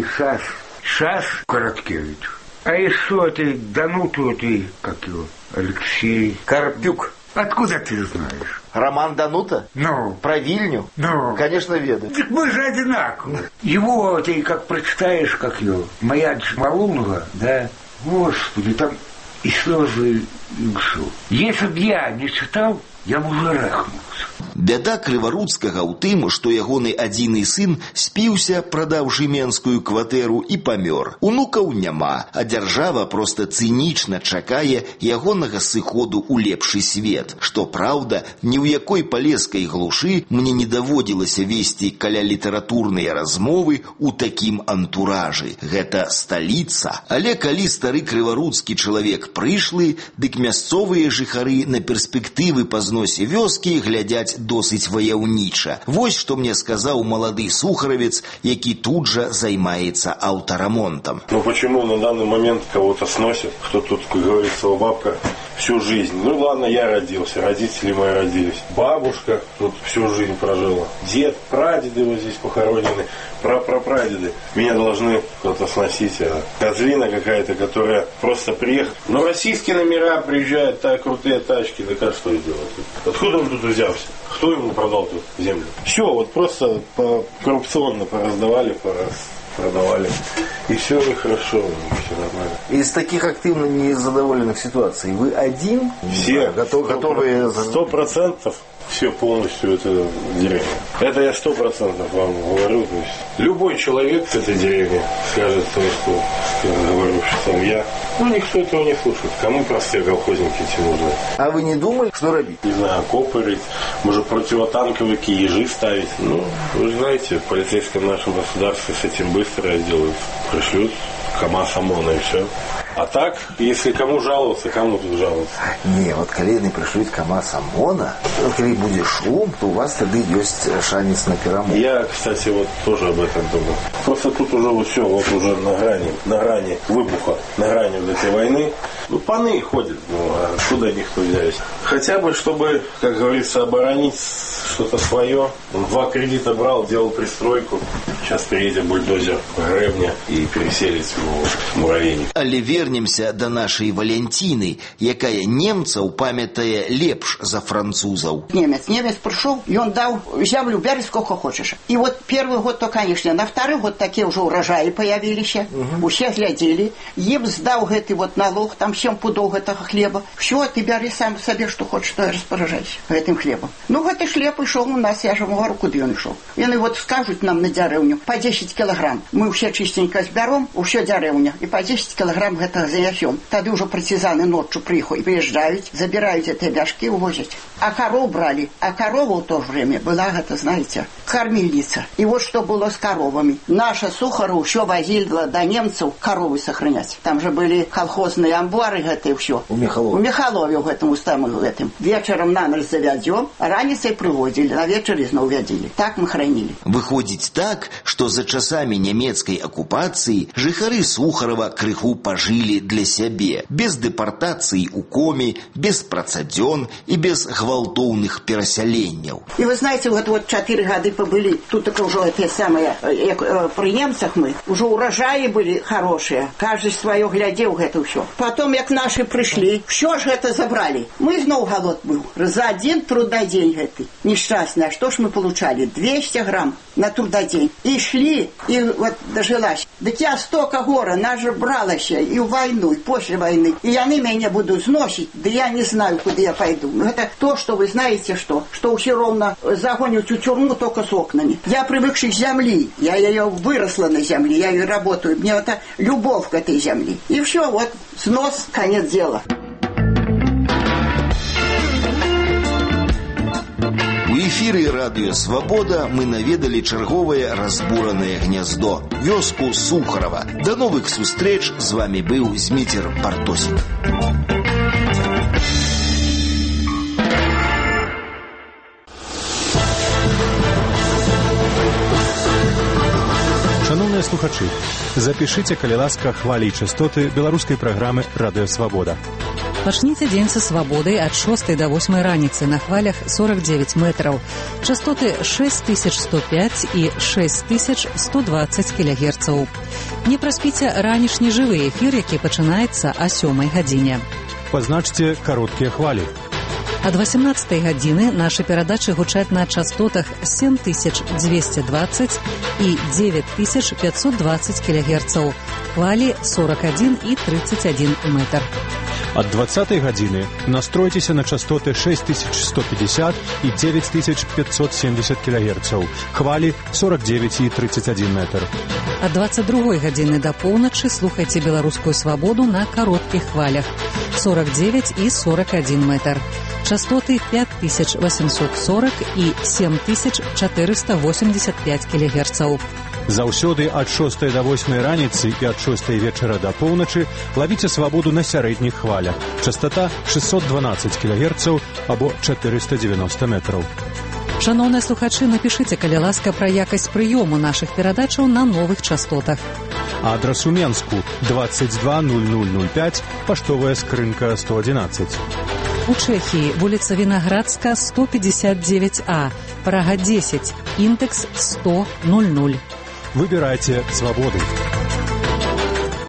Шаш Короткевич. А еще ты Дануту, ты, как его, Алексей Карпюк. Откуда ты знаешь? Роман Данута? Ну. Про Вильню? Ну. Конечно, ведаю. Так мы же одинаковые. Его ты как прочитаешь, как его, «Моя Малунга», да? Господи, там и слезы, и все. Если б я не читал, я бы уже рэхнулся. Бяда Крываруцкага ў тым, што ягоны адзіны сын спіўся, прадаўшы менскую кватэру, і памёр. Унукаў няма, а дзяржава проста цынічна чакае ягонага сыходу ў лепшы свет. Што праўда, ні ў якой палескай глушы мне не даводзілася весці каля літаратурныя размовы ў такім антуражы. Гэта сталіца. Але калі стары крываруцкі чалавек прышлы, дык мясцовыя жыхары на перспектывы па зносе вёскі глядзяць досыць ваяўніча. Вось што мне сказаў малады сухаровец, які тут же займаецца аўтарамонтам. Ну почему на данный момент кого-то сносят, кто тут, как говорится, у бабка всю жизнь. Ну ладно, я родился, родители мои родились. Бабушка тут всю жизнь прожила. Дед, прадеды вот здесь похоронены, прапрапрадеды. Меня должны кто-то сносить. Козлина какая-то, которая просто приехала. Но российские номера приезжают, так крутые тачки, да как что делать? Откуда он тут взялся? Кто ему продал тут землю? Все, вот просто коррупционно пораздавали, продавали. И все хорошо, все нормально. Из таких активно незадоволенных ситуаций вы один? Все. Готовые... 100%. Все полностью это деревня. Это я 100% вам говорю. То есть любой человек в этой деревне скажет то, что я говорю, что там я. Ну, никто этого не слушает. Кому простые колхозники эти нужны? А вы не думали, что робить? Не знаю, окопы рыть, может, противотанковые ежи ставить. Ну, вы знаете, в полицейском нашем государстве с этим быстро делают. Пришлют КамАЗ ОМОНа и все. А так, если кому жаловаться, кому тут жаловаться? Не, вот коли пришлют КамАЗ ОМОНа, коли будет шум, то у вас тогда есть шанс на перемогу. Я, кстати, вот тоже об этом думал. Просто тут уже вот все, вот уже на грани выбуха, на грани вот этой войны. Ну, паны ходят, ну, откуда они кто взялись? Хотя бы, чтобы, как говорится, оборонить что-то свое. Он 2 кредита брал, делал пристройку. Сейчас приедет бульдозер, гребня и переселить в муравейник. Але вернемся до нашей Валентины, якая немцаў памятае лепш за французаў. Немец пришел, и он дал землю, бери сколько хочешь. И вот первый год, то, конечно, на второй год такие уже урожаи появились. Все глядели. Им сдал этот вот налог, там 7 пудов этого хлеба. Все, ты бери сам себе, что хочешь, что распоряжайся этим хлебом. Ну, вот и хлеб пришел у нас, я же говорю, куда он шел. И они вот скажут нам на деревню, по 10 килограмм. Мы все чистенько сберем, все деревня, и по 10 килограмм это заясем. Тогда уже партизаны ночью приезжают, забирают эти бяшки, увозят. А коров брали. А корова в то же время была, это, знаете, кормильница. И вот что было с коровами. Наша Сухару еще возила до немцев коровы сохранять. Там же были колхозные амбары, это и все. У Михалове в этом уставу этом. Вечером на ночь заведем, а раницей приводили, на вечер знову вядили. Так мы хранили. Выходит так, что за часами немецкой оккупации жыхары Сухарова крыху пожили для сябе, без депортации у коми, без працадзён и без гвалтоўных перасяленняў. И вы знаете, вот 4 года побыли, тут только уже те самые, при немцах мы, уже урожаи были хорошие, каждый свое глядел это все. Потом, как наши пришли, все же это забрали. Мы снова голод был. За один трудодень этой несчастный. А что ж мы получали? 200 грамм на трудодень. И шли, и вот дожилась. Да я столько гора, нас же бралась и в войну, и после войны. И они меня будут сносить, да я не знаю, куда я пойду. Но это то, что вы знаете, что все ровно загонят в тюрьму только с окнами. Я привыкший к земле, я ее выросла на земле, я ее работаю. Мне это любовь к этой земле. И все, вот снос, конец дела. У эфіры радыё Свабода мы наведалі чарговае разбуранае гняздо, вёску Сухарова. Да новых сустрэч, з вами быў Зміцер Бартосік. Шановныя слухачы, запішыце, калі ласка, хвалі і частоты беларускай праграмы «Радыё Свабода». Пачніце дзень са свабодай ад 6 до 8 раніцы на хвалях 49 метраў. Частоты 6105 і 6120 кГц. Не праспіце ранішні жывы эфір, які пачынаецца о 7 гадзіне. Пазначце кароткія хвалі. Ад 18 гадзіны нашы перадачы гучаць на частотах 7220 і 9520 кГц. Хвалі 41 і 31 метр. Ад 20 гадзіны настройцеся на частоты 6150 і 9570 кГц. Хвалі 49 і 31 метр. Ад 22 гадзіны да поўначы слухайце беларускую свабоду на кароткіх хвалях 49 і 41 метр. Частоты 5840 і 7485 кГц. Заўсёды ад 6 до 8 раніцы і ад 6 вечара да поўначы лавіце свабоду на сярэдніх хвалях. Частота 612 кГц або 490 метраў. Шаноўныя слухачы, напішыце, калі ласка, пра якасць прыёму нашых перадачаў на новых частотах. Адрас у Менску 220005, паштовая скрынка 111. У Чэхіі вуліца Вінаградска 159А, Прага 10, індэкс 10000. Выбирайте свободу.